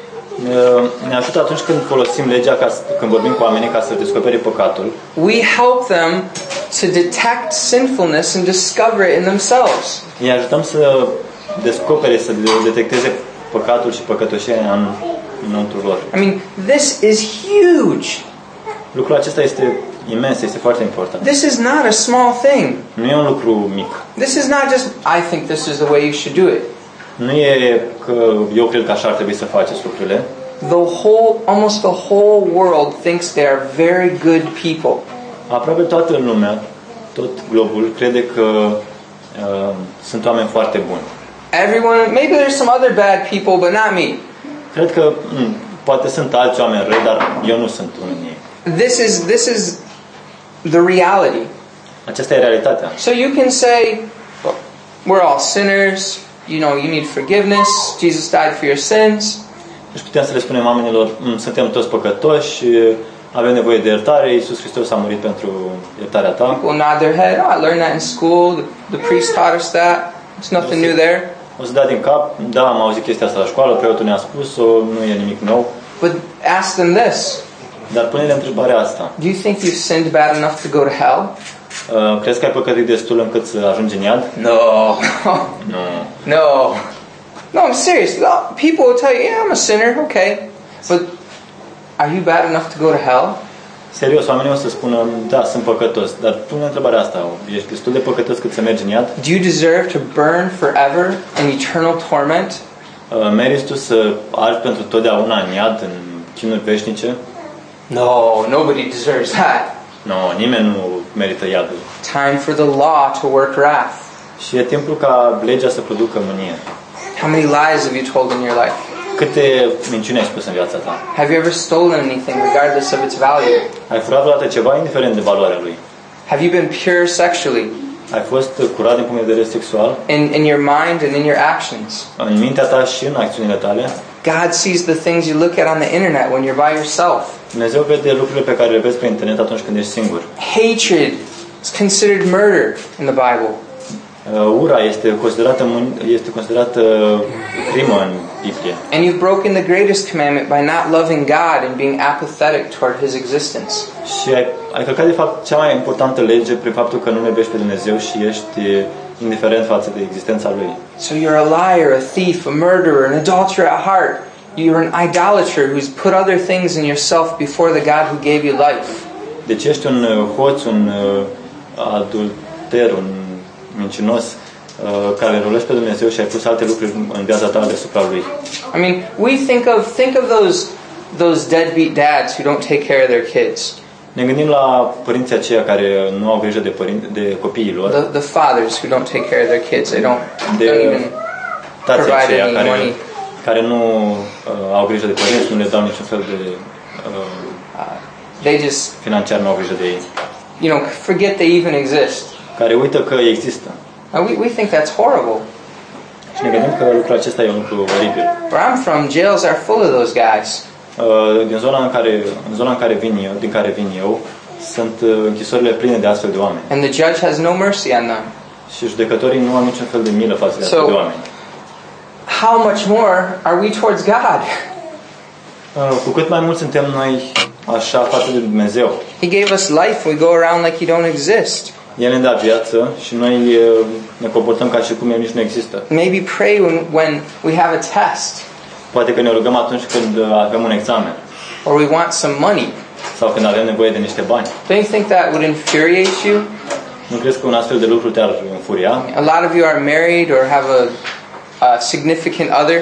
Ne ajută atunci când folosim legea, ca, când vorbim cu oamenii ca să descopere păcatul. We help them to detect sinfulness and discover it in themselves. Îi ajutăm să descopere, să detecteze păcatul și păcătoșia în înăuntru lor. I mean, this is huge. Lucrul acesta este imens, este foarte important. This is not a small thing. Nu e un lucru mic. This is not just, I think this is the way you should do it. Nu e că eu cred că așa ar trebui să faceți lucrurile. The whole, almost the whole world thinks they are very good people. Aproape toată lumea, tot globul, crede că uh, sunt oameni foarte buni. Everyone, maybe there's some other bad people, but not me. Cred că m, poate sunt alți oameni răi, dar eu nu sunt unul din ei. This is this is the reality. Aceasta e realitatea. So you can say, well, we're all sinners. You know, you need forgiveness. Jesus died for your sins. Deci putem să le spunem oamenilor, suntem toți păcătoși, avem nevoie de iertare, Iisus Hristos a murit pentru iertarea ta. People nod their head. Oh, I learned that in school. The, the priest taught us that. There's nothing new there. O să dea din cap, da, am auzit chestia asta la școală, preotul ne-a spus-o, nu e nimic nou. But ask them this. Dar pune-le întrebarea asta. Do you think you've sinned bad enough to go to hell? Uh, crezi că ai păcătuit destul încât să ajungi în iad? No. Nu. No. No, I'm serious. No, people will tell you, yeah, I'm a sinner, okay. But are you bad enough to go to hell? Serios, oamenii o să spună, da, sunt păcătos, dar pune întrebarea asta, ești destul de păcătos cât să mergi în iad? Do you deserve to burn forever in eternal torment? Uh, meriți tu să arzi pentru totdeauna în iad, în chinuri veșnice? No, nobody deserves that. Nu, no, nimeni nu merită iadul. Time for the law to work wrath. Și e timpul ca legea să producă mânie. How many lies have you told in your life? Câte minciuni ai spus în viața ta? Have you ever stolen anything regardless of its value? Ai furat vreodată ceva indiferent de valoarea lui? Have you been pure sexually? Ai fost curat din punct de vedere sexual? In, in your mind and in your actions? În mintea ta și în acțiunile tale? God sees the things you look at on the internet when you're by yourself. Dumnezeu vede lucrurile pe care le vezi pe internet atunci când ești singur. Hatred is considered murder in the Bible. Uh, ura este considerată este considerată crimă în Biblie. And you've broken the greatest commandment by not loving God and being apathetic toward His existence. Și ai, ai călcat de fapt cea mai importantă lege prin faptul că nu le iubești pe Dumnezeu și ești indiferent față de existența lui. So you're a liar, a thief, a murderer, an adulterer at heart. You're an idolater who's put other things in yourself before the God who gave you life. Deci ești un hoț, un adulter, un mincinos uh, care îl rolești pe Dumnezeu și ai pus alte lucruri în viața ta deasupra lui. I mean, we think of think of those those deadbeat dads who don't take care of their kids. Ne gândim la părinții aceia care nu au grijă de părinți, de copiii lor. The, the fathers who don't take care of their kids. They don't, de don't even tații provide aceia any care, money. care nu uh, au grijă de părinți, nu le dau niciun fel de uh, Uh, they just, financiar, nu au grijă de ei. you know, forget they even exist. Care uită că există. And we, we think that's horrible. Și ne gândim că lucrul acesta e un lucru oribil. Where I'm from, jails are full of those guys. Uh, din zona în care, în zona în care vin eu, din care vin eu, sunt uh, închisorile pline de astfel de oameni. And the judge has no mercy on them. Și judecătorii nu au niciun fel de milă față de So, astfel de oameni. How much more are we towards God? Uh, cu cât mai mult suntem noi așa față de Dumnezeu. He gave us life, we go around like He don't exist. El ne dă viață și noi uh, ne comportăm ca și cum El nici nu există. Maybe pray when, when we have a test. Poate că ne rugăm atunci când uh, avem un examen. Or we want some money. Sau când avem nevoie de niște bani. Don't you think that would infuriate you? Nu crezi că un astfel de lucru te-ar înfuria? A lot of you are married or have a, a significant other.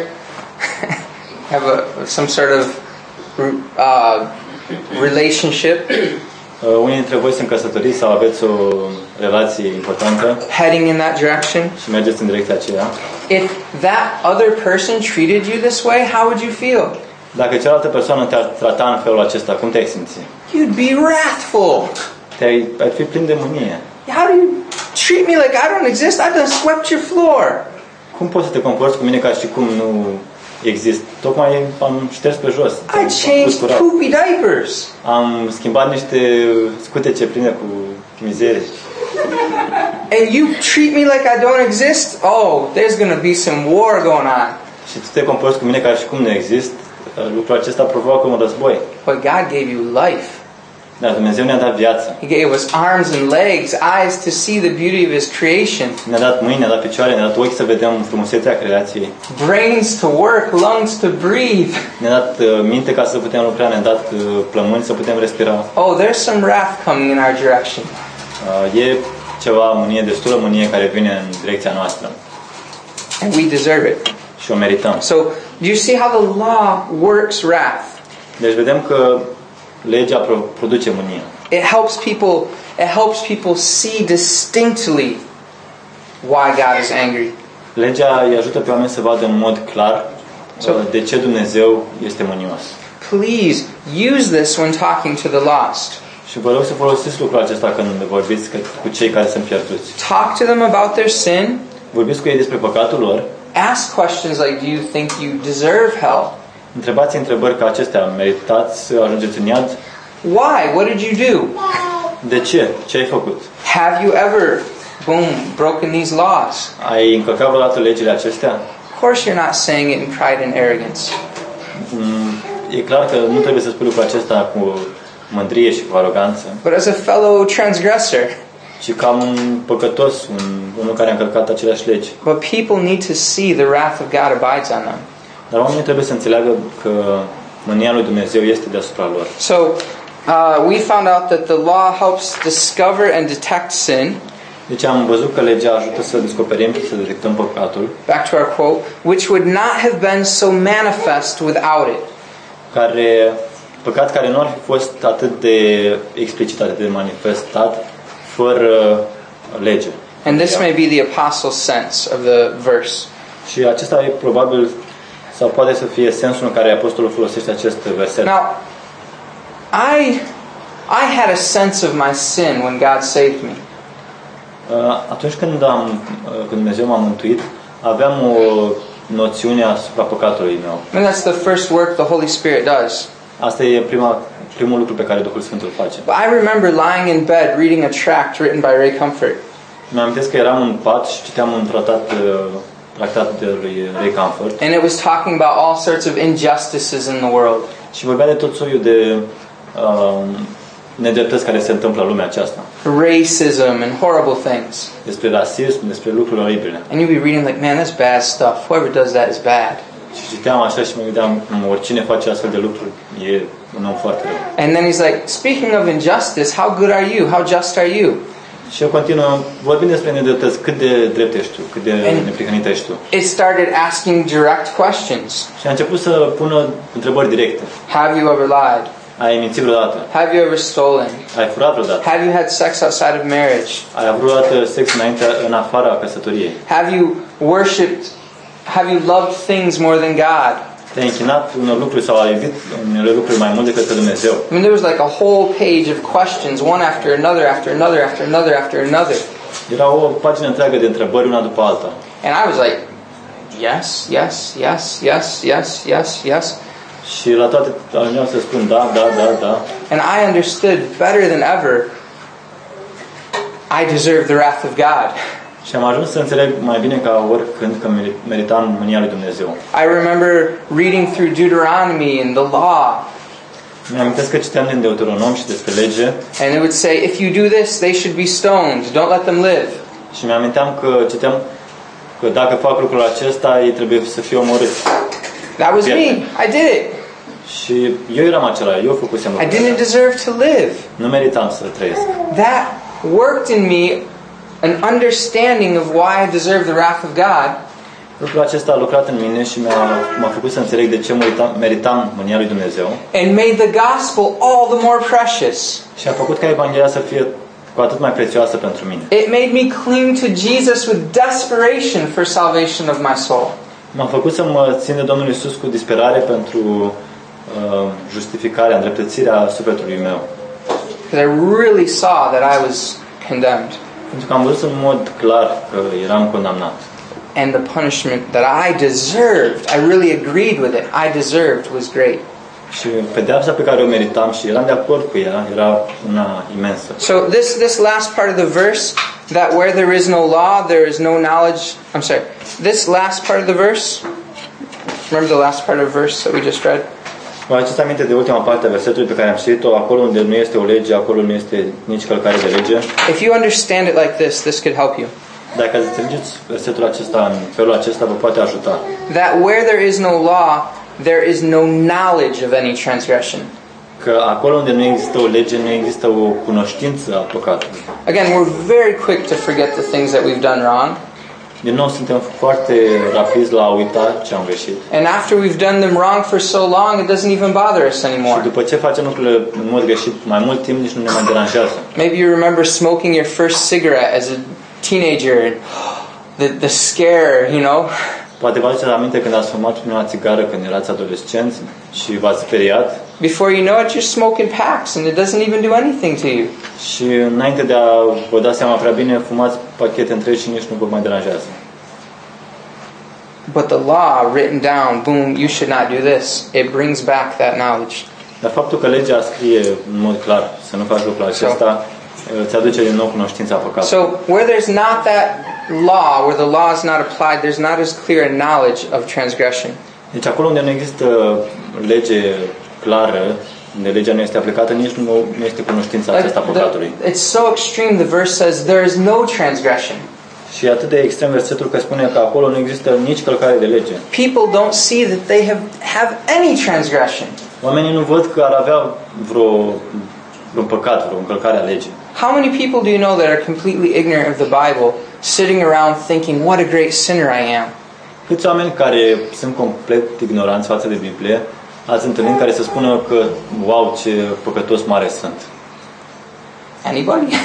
Have a, some sort of uh, relationship. Uh, unii dintre voi sunt căsătoriți sau aveți o relație importantă heading in that direction. Și mergeți în direcția aceea. If that other person treated you this way, how would you feel? Dacă cealaltă persoană te-ar trata în felul acesta, cum te-ai simți? You'd be wrathful. Te-ai, ai fi plin de mânie. How do you treat me like I don't exist? I've done swept your floor. Cum poți să te comporți cu mine ca și cum nu exist? Tocmai am șters pe jos. I changed poopy diapers. Am schimbat niște scutece pline cu mizerie. And you treat me like I don't exist? Oh, there's going to be some war going on. Și tu te comporți cu mine ca și cum nu exist? Lucrul acesta provoacă un război. But God gave you life. Dar Dumnezeu ne-a dat viață. He gave us arms and legs, eyes to see the beauty of His creation. Ne-a dat mâini, ne-a dat picioare, ne-a dat ochi să vedem frumusețea creației. Brains to work, lungs to breathe. Ne-a dat uh, minte ca să putem lucra, ne-a dat uh, plămâni să putem respira. Oh, there's some wrath coming in our direction. Uh, e ceva mânie, destulă mânie care vine în direcția noastră. And we deserve it. Și o merităm. So, do you see how the law works wrath? Deci vedem că legea produce mânie. It helps people it helps people see distinctly why God is angry. Legea îi ajută pe oameni să vadă în mod clar so, de ce Dumnezeu este mânios. Please use this when talking to the lost. Și vă rog să folosiți lucrul acesta când vorbiți cu cei care sunt pierduți. Talk to them about their sin. Vorbiți cu ei despre păcatul lor. Ask questions like, do you think you deserve hell? Întrebați întrebări ca acestea. Meritați să ajungeți în iad? Why? What did you do? De ce? Ce ai făcut? Have you ever, boom, broken these laws? Ai încălcat vreodată legile acestea? Of course you're not saying it in pride and arrogance. Mm, e clar că nu trebuie să spui lucrul acesta cu mândrie și cu aroganță, but as a fellow transgressor. ci ca un păcătos, un, unul care a încălcat aceleași legi. But people need to see the wrath of God abides on them. Dar oamenii trebuie să înțeleagă că mânia lui Dumnezeu este deasupra lor. So, uh, we found out that the law helps discover and detect sin. Deci am văzut că legea ajută să descoperim și să detectăm păcatul. Back to our quote, which would not have been so manifest without it. Care, păcat care nu ar fi fost atât de explicit, atât de manifestat, fără lege. And this may be the apostle's sense of the verse. Și acesta e probabil, sau poate să fie sensul în care apostolul folosește acest verset. Now, I, I had a sense of my sin when God saved me. Atunci când, am, când Dumnezeu m-a mântuit, aveam o noțiune asupra păcatului meu. And that's the first work the Holy Spirit does. Asta e prima, primul lucru pe care Duhul Sfânt îl face. But I remember lying in bed reading a tract written by Ray Comfort. Mi-amintesc că eram în pat și citeam un tratat, tractat de lui Ray Comfort. And it was talking about all sorts of injustices in the world. Și vorbea de tot soiul de um, nedreptăți care se întâmplă în lumea aceasta. Racism and horrible things. Despre rasism, despre lucruri oribile. And you'd be reading like, man, that's bad stuff. Whoever does that is bad. Și citeam așa și mă gândeam, oricine face astfel de lucruri e un om foarte rău. And then he's like, speaking of injustice, how good are you? How just are you? Și eu continuă, vorbim despre nedreptăți, cât de drept ești tu, cât de neprihănit ești tu. It started asking direct questions. Și a început să pună întrebări directe. Have you ever lied? Ai mințit vreodată? Have you ever stolen? Ai furat vreodată? Have you had sex outside of marriage? Ai avut vreodată sex înainte, în afara căsătoriei? Have you worshipped, have you loved things more than God? Te-ai închinat unor lucruri sau ai iubit unele lucruri mai mult decât pe Dumnezeu? I mean, there was like a whole page of questions, one after another, after another, after another, after another. Era o pagină întreagă de întrebări una după alta. And I was like, yes, yes, yes, yes, yes, yes, yes. Și la toate ajungeam să spun da, da, da, da. And I understood better than ever, I deserve the wrath of God. Și am ajuns să înțeleg mai bine ca oricând că meritam mânia lui Dumnezeu. I remember reading through Deuteronomy and the law. Mi-amintesc că citeam din Deuteronom și despre lege. And it would say, if you do this, they should be stoned. Don't let them live. Și mi-aminteam că citeam că dacă fac lucrul acesta, ei trebuie să fie omorâți. That was me. I did it. Și eu eram acela, eu făcusem I lucrul didn't deserve to live. Nu meritam să trăiesc. That worked in me an understanding of why I deserve the wrath of God. Lucrul acesta a lucrat în mine și m-a, m-a făcut să înțeleg de ce meritam, meritam mânia lui Dumnezeu. And made the gospel all the more precious. Și a făcut ca Evanghelia să fie cu atât mai prețioasă pentru mine. It made me cling to Jesus with desperation for salvation of my soul. M-a făcut să mă țin de Domnul Iisus cu disperare pentru uh, justificarea, îndreptățirea sufletului meu. Because I really saw that I was condemned. Pentru că am văzut în mod clar că eram condamnat. And the punishment that I deserved, I really agreed with it, I deserved was great. Și pedeapsa pe care o meritam și eram de acord cu ea era una imensă. So this this last part of the verse, that where there is no law, there is no knowledge. I'm sorry. This last part of the verse. Remember the last part of the verse that we just read? Vă aduceți aminte de ultima parte a versetului pe care am citit-o, acolo unde nu este o lege, acolo nu este nici călcare de lege. If you understand it like this, this could help you. Dacă înțelegeți versetul acesta în felul acesta, vă poate ajuta. That where there is no law, there is no knowledge of any transgression. Că acolo unde nu există o lege, nu există o cunoștință a păcatului. Again, we're very quick to forget the things that we've done wrong. Din nou, suntem foarte rapizi la a uita ce am greșit. And after we've done them wrong for so long, it doesn't even bother us Și anymore. după ce facem lucrurile în mod greșit, mai mult timp nici nu ne mai deranjează. Maybe you remember smoking your first cigarette as a teenager and the, the scare, you know. Poate vă aduceți aminte când ați fumat prima țigară când erați adolescenți și v-ați speriat. Before you know it, you're smoking packs and it doesn't even do anything to you. Și înainte de a vă da seama prea bine, fumați pachete întregi și nici nu vă mai deranjează. But the law written down, boom, you should not do this. It brings back that knowledge. Dar faptul că legea scrie în mod clar să nu faci lucrul acesta, îți aduce din nou cunoștința păcatului. So where there's not that law, where the law is not applied, there's not as clear a knowledge of transgression. Deci acolo unde nu există lege clară, unde legea nu este aplicată, nici nu, nu este cunoștința Like aceasta a păcatului. the, it's so extreme. The verse says there is no transgression. Și atât de extrem versetul că spune că acolo nu există nici călcare de lege. People don't see that they have, have any transgression. Oamenii nu văd că ar avea vreo, vreun păcat, vreo încălcare a legii. How many people do you know that are completely ignorant of the Bible, sitting around thinking, what a great sinner I am? Câți oameni care sunt complet ignoranți față de Biblie ați întâlnit care să spună că, wow, ce păcătos mare sunt? Anybody?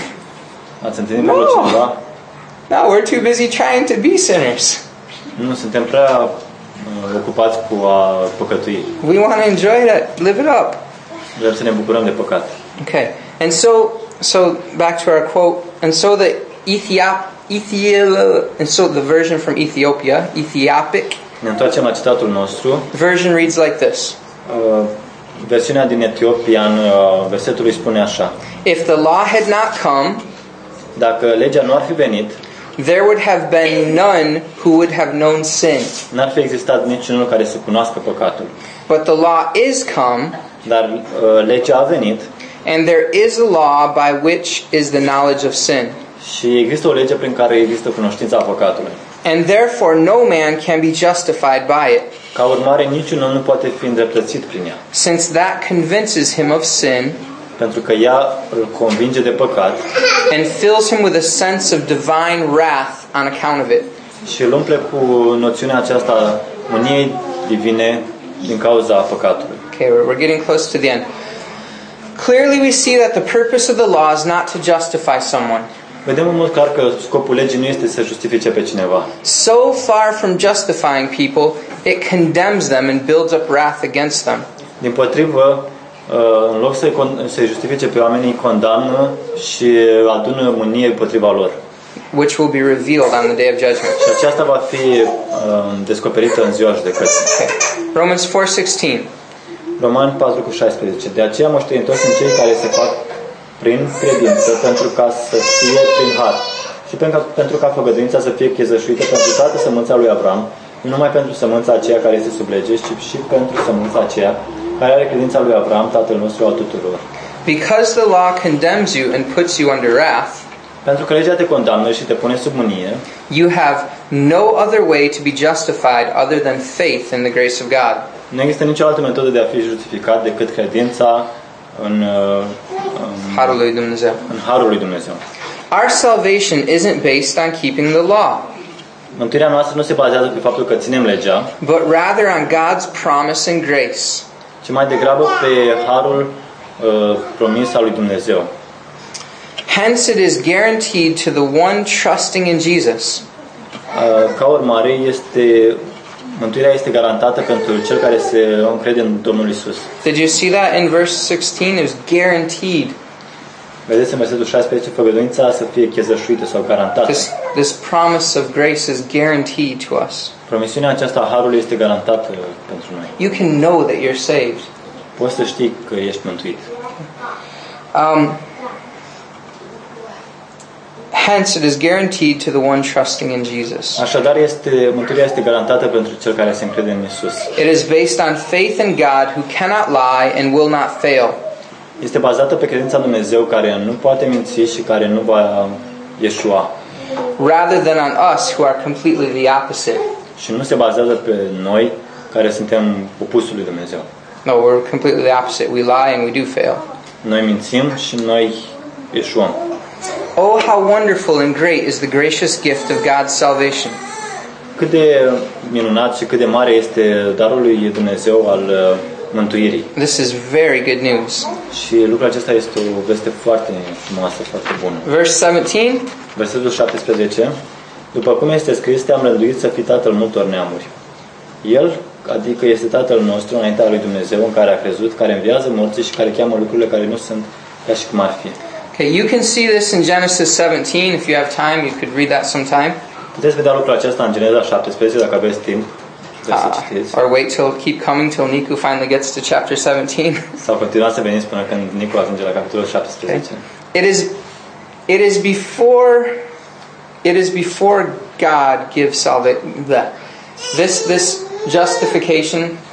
Ați întâlnit No. pe cineva? No, we're too busy trying to be sinners. Nu, suntem prea uh, ocupați cu a păcătui. We want to enjoy that, live it up. Vrem să ne bucurăm de păcat. Okay, and so, so back to our quote, and so the Ethiop, Ethiopia, and so the version from Ethiopia, Ethiopic Ne întoarcem la citatul nostru. version reads like this. Uh, versiunea din etiopian, uh, versetul îi spune așa: If the law had not come, dacă legea nu ar fi venit, there would have been none who would have known sin. n-ar fi existat niciunul care să cunoască păcatul. But the law is come, Dar uh, legea a venit and there is a law by which is the knowledge of sin. și există o lege prin care există cunoștința păcatului. And therefore no man can be justified by it, Ca urmare, niciun om nu poate fi îndreptățit prin ea, since that convinces him of sin pentru că ea îl convinge de păcat and fills him with a sense of divine wrath on account of it. și îl umple cu noțiunea aceasta a mâniei divine din cauza păcatului. Okay, we're, we're getting close to the end. Clearly we see that the purpose of the law is not to justify someone. Vedem în mod clar că scopul legii nu este să justifice pe cineva. So far from justifying people, it condemns them and builds up wrath against them. Dimpotrivă, în loc să-i, să-i justifice pe oameni, îi condamnă și adună mânie împotriva lor. Which will be revealed on the day of judgment. Și aceasta va fi uh, descoperită în ziua judecății. Okay. Romans four sixteen. Romani patru cu șaisprezece. De aceea moștenitori sunt cei care se fac prin credință, pentru ca să fie prin har. Și pentru ca, pentru ca făgăduința să fie chezășuită pentru toată sămânța lui Avram, nu numai pentru sămânța aceea care este sub lege, ci și pentru sămânța aceea care are credința lui Avram, tatăl nostru al tuturor. Because the law condemns you and puts you under wrath, Pentru că legea te condamnă și te pune sub mânie, you have no other way to be justified other than faith in the grace of God. nu există nicio altă metodă de a fi justificat decât credința în, în, Harul lui Dumnezeu. în harul lui Dumnezeu. Our salvation isn't based on keeping the law, Mântuirea noastră nu se bazează pe faptul că ținem legea, but rather on God's promise and grace. ci mai degrabă pe harul uh, promis al lui Dumnezeu. Hence it is guaranteed to the one trusting in Jesus. Uh, ca urmare, este, mântuirea este garantată pentru cel care se încrede în Domnul Isus. Did you see that in verse sixteen? It was guaranteed. Vedeți în versetul șaisprezece, făgăduința să fie chezășuită sau garantată. This, this promise of grace is guaranteed to us. Promisiunea aceasta a harului este garantată pentru noi. You can know that you're saved. Poți să știi că ești mântuit. Um, hence it is guaranteed to the one trusting in Jesus. Așadar, este, mântuirea este garantată pentru cel care se încrede în Isus. It is based on faith in God who cannot lie and will not fail. Este bazată pe credința în Dumnezeu care nu poate minți și care nu va ieșua. Rather than on us who are completely the opposite. Și nu se bazează pe noi care suntem opusul lui Dumnezeu. No, we're completely the opposite. We lie and we do fail. Noi mințim și noi ieșuăm. Oh, how wonderful and great is the gracious gift of God's salvation. Cât de minunat și cât de mare este darul lui Dumnezeu al uh, mântuirii. This is very good news. Și lucrul acesta este o veste foarte frumoasă, foarte bună. Verse seventeen. Versetul șaptesprezece. După cum este scris, te-am rânduit să fii tatăl multor neamuri. El, adică este tatăl nostru înaintea lui Dumnezeu, în care a crezut, care înviază morții și care cheamă lucrurile care nu sunt ca și cum ar fi. Okay, you can see this in Genesis seventeen. If you have time, you could read that sometime. Puteți vedea lucrul acesta în Geneza șaptesprezece, dacă aveți timp. Puteți să Uh, citiți. or wait till keep coming till Niku finally gets to chapter seventeen. Sau continuați să veniți până când Nicu ajunge la capitolul șaptesprezece. It is, it is before, it is before God gives salvation. This this justification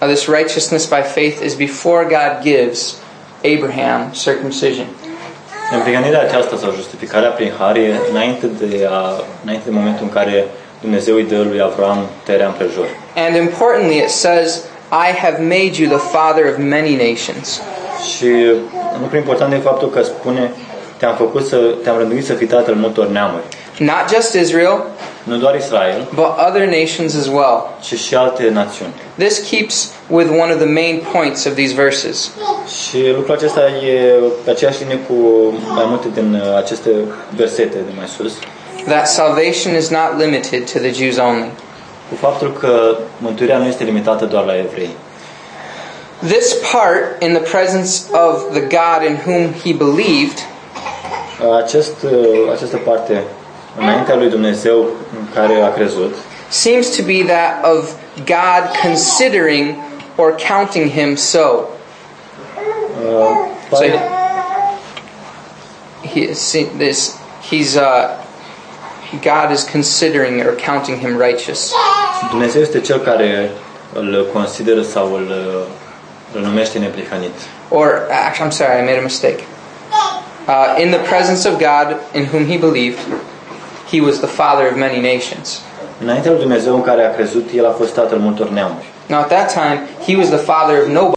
Uh, this righteousness by faith is before God gives Abraham circumcision. Neprihănirea aceasta sau justificarea prin har e înainte de, a, înainte de momentul în care Dumnezeu îi dă lui Avram terea împrejur. And importantly, it says, I have made you the father of many nations. Și un lucru important e faptul că spune, te-am făcut să, te-am rânduit să fii tatăl multor neamuri. Not just Israel, Nu doar Israel, but other nations as well. ci și alte națiuni. This keeps with one of the main points of these verses. Și lucrul acesta e pe aceeași linie cu mai multe din aceste versete de mai sus. That salvation is not limited to the Jews only. Cu faptul că mântuirea nu este limitată doar la evrei. This part, in the presence of the God in whom he believed, Acest, această parte înaintea lui Dumnezeu în care a crezut seems to be that of God considering or counting him so. uh, So pare, he, see, this, he's, uh, God is considering or counting him righteous. Dumnezeu este Cel care îl consideră sau îl, îl numește neprihănit. Or, actually, I'm sorry, I made a mistake. Uh, in the presence of God in whom he believed, he was the father of many nations. Înaintea lui Dumnezeu în care a crezut, El a fost tatăl multor neamuri. Now at that time, he was the father of nobody.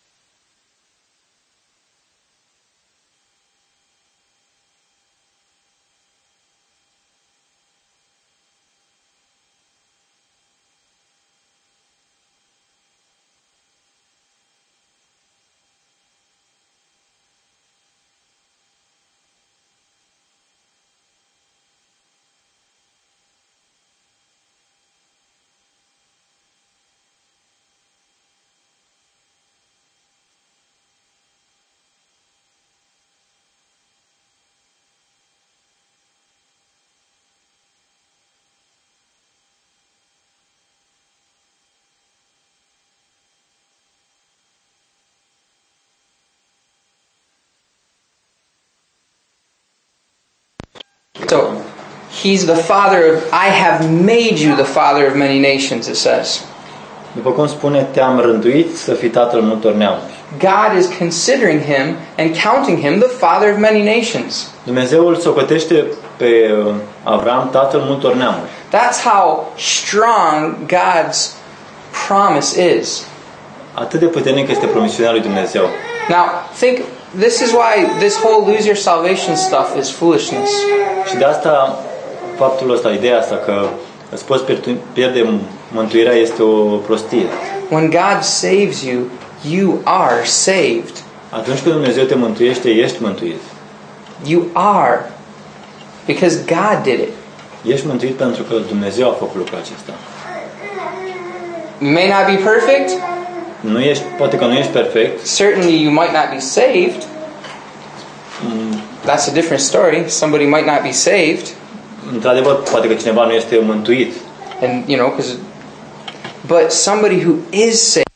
So, he's the father of, I have made you the father of many nations, it says. După cum spune, te-am rânduit să fii tatăl multor neamuri. God is considering him and counting him the father of many nations. Dumnezeu îl socotește pe Avram tatăl multor neamuri. That's how strong God's promise is. Atât de puternic este promisiunea lui Dumnezeu. Now, think, this is why this whole lose your salvation stuff is foolishness. Și de asta, faptul ăsta, ideea asta că îți poți pierde mântuirea este o prostie. When God saves you, you are saved. Atunci când Dumnezeu te mântuiește, ești mântuit. You are. Because God did it. Ești mântuit pentru că Dumnezeu a făcut lucrul acesta. You may not be perfect. Nu ești, poate că nu ești perfect. Certainly you might not be saved. Mm. That's a different story. Somebody might not be saved. Într-adevăr, poate că cineva nu este mântuit. And, you know, because... But somebody who is saved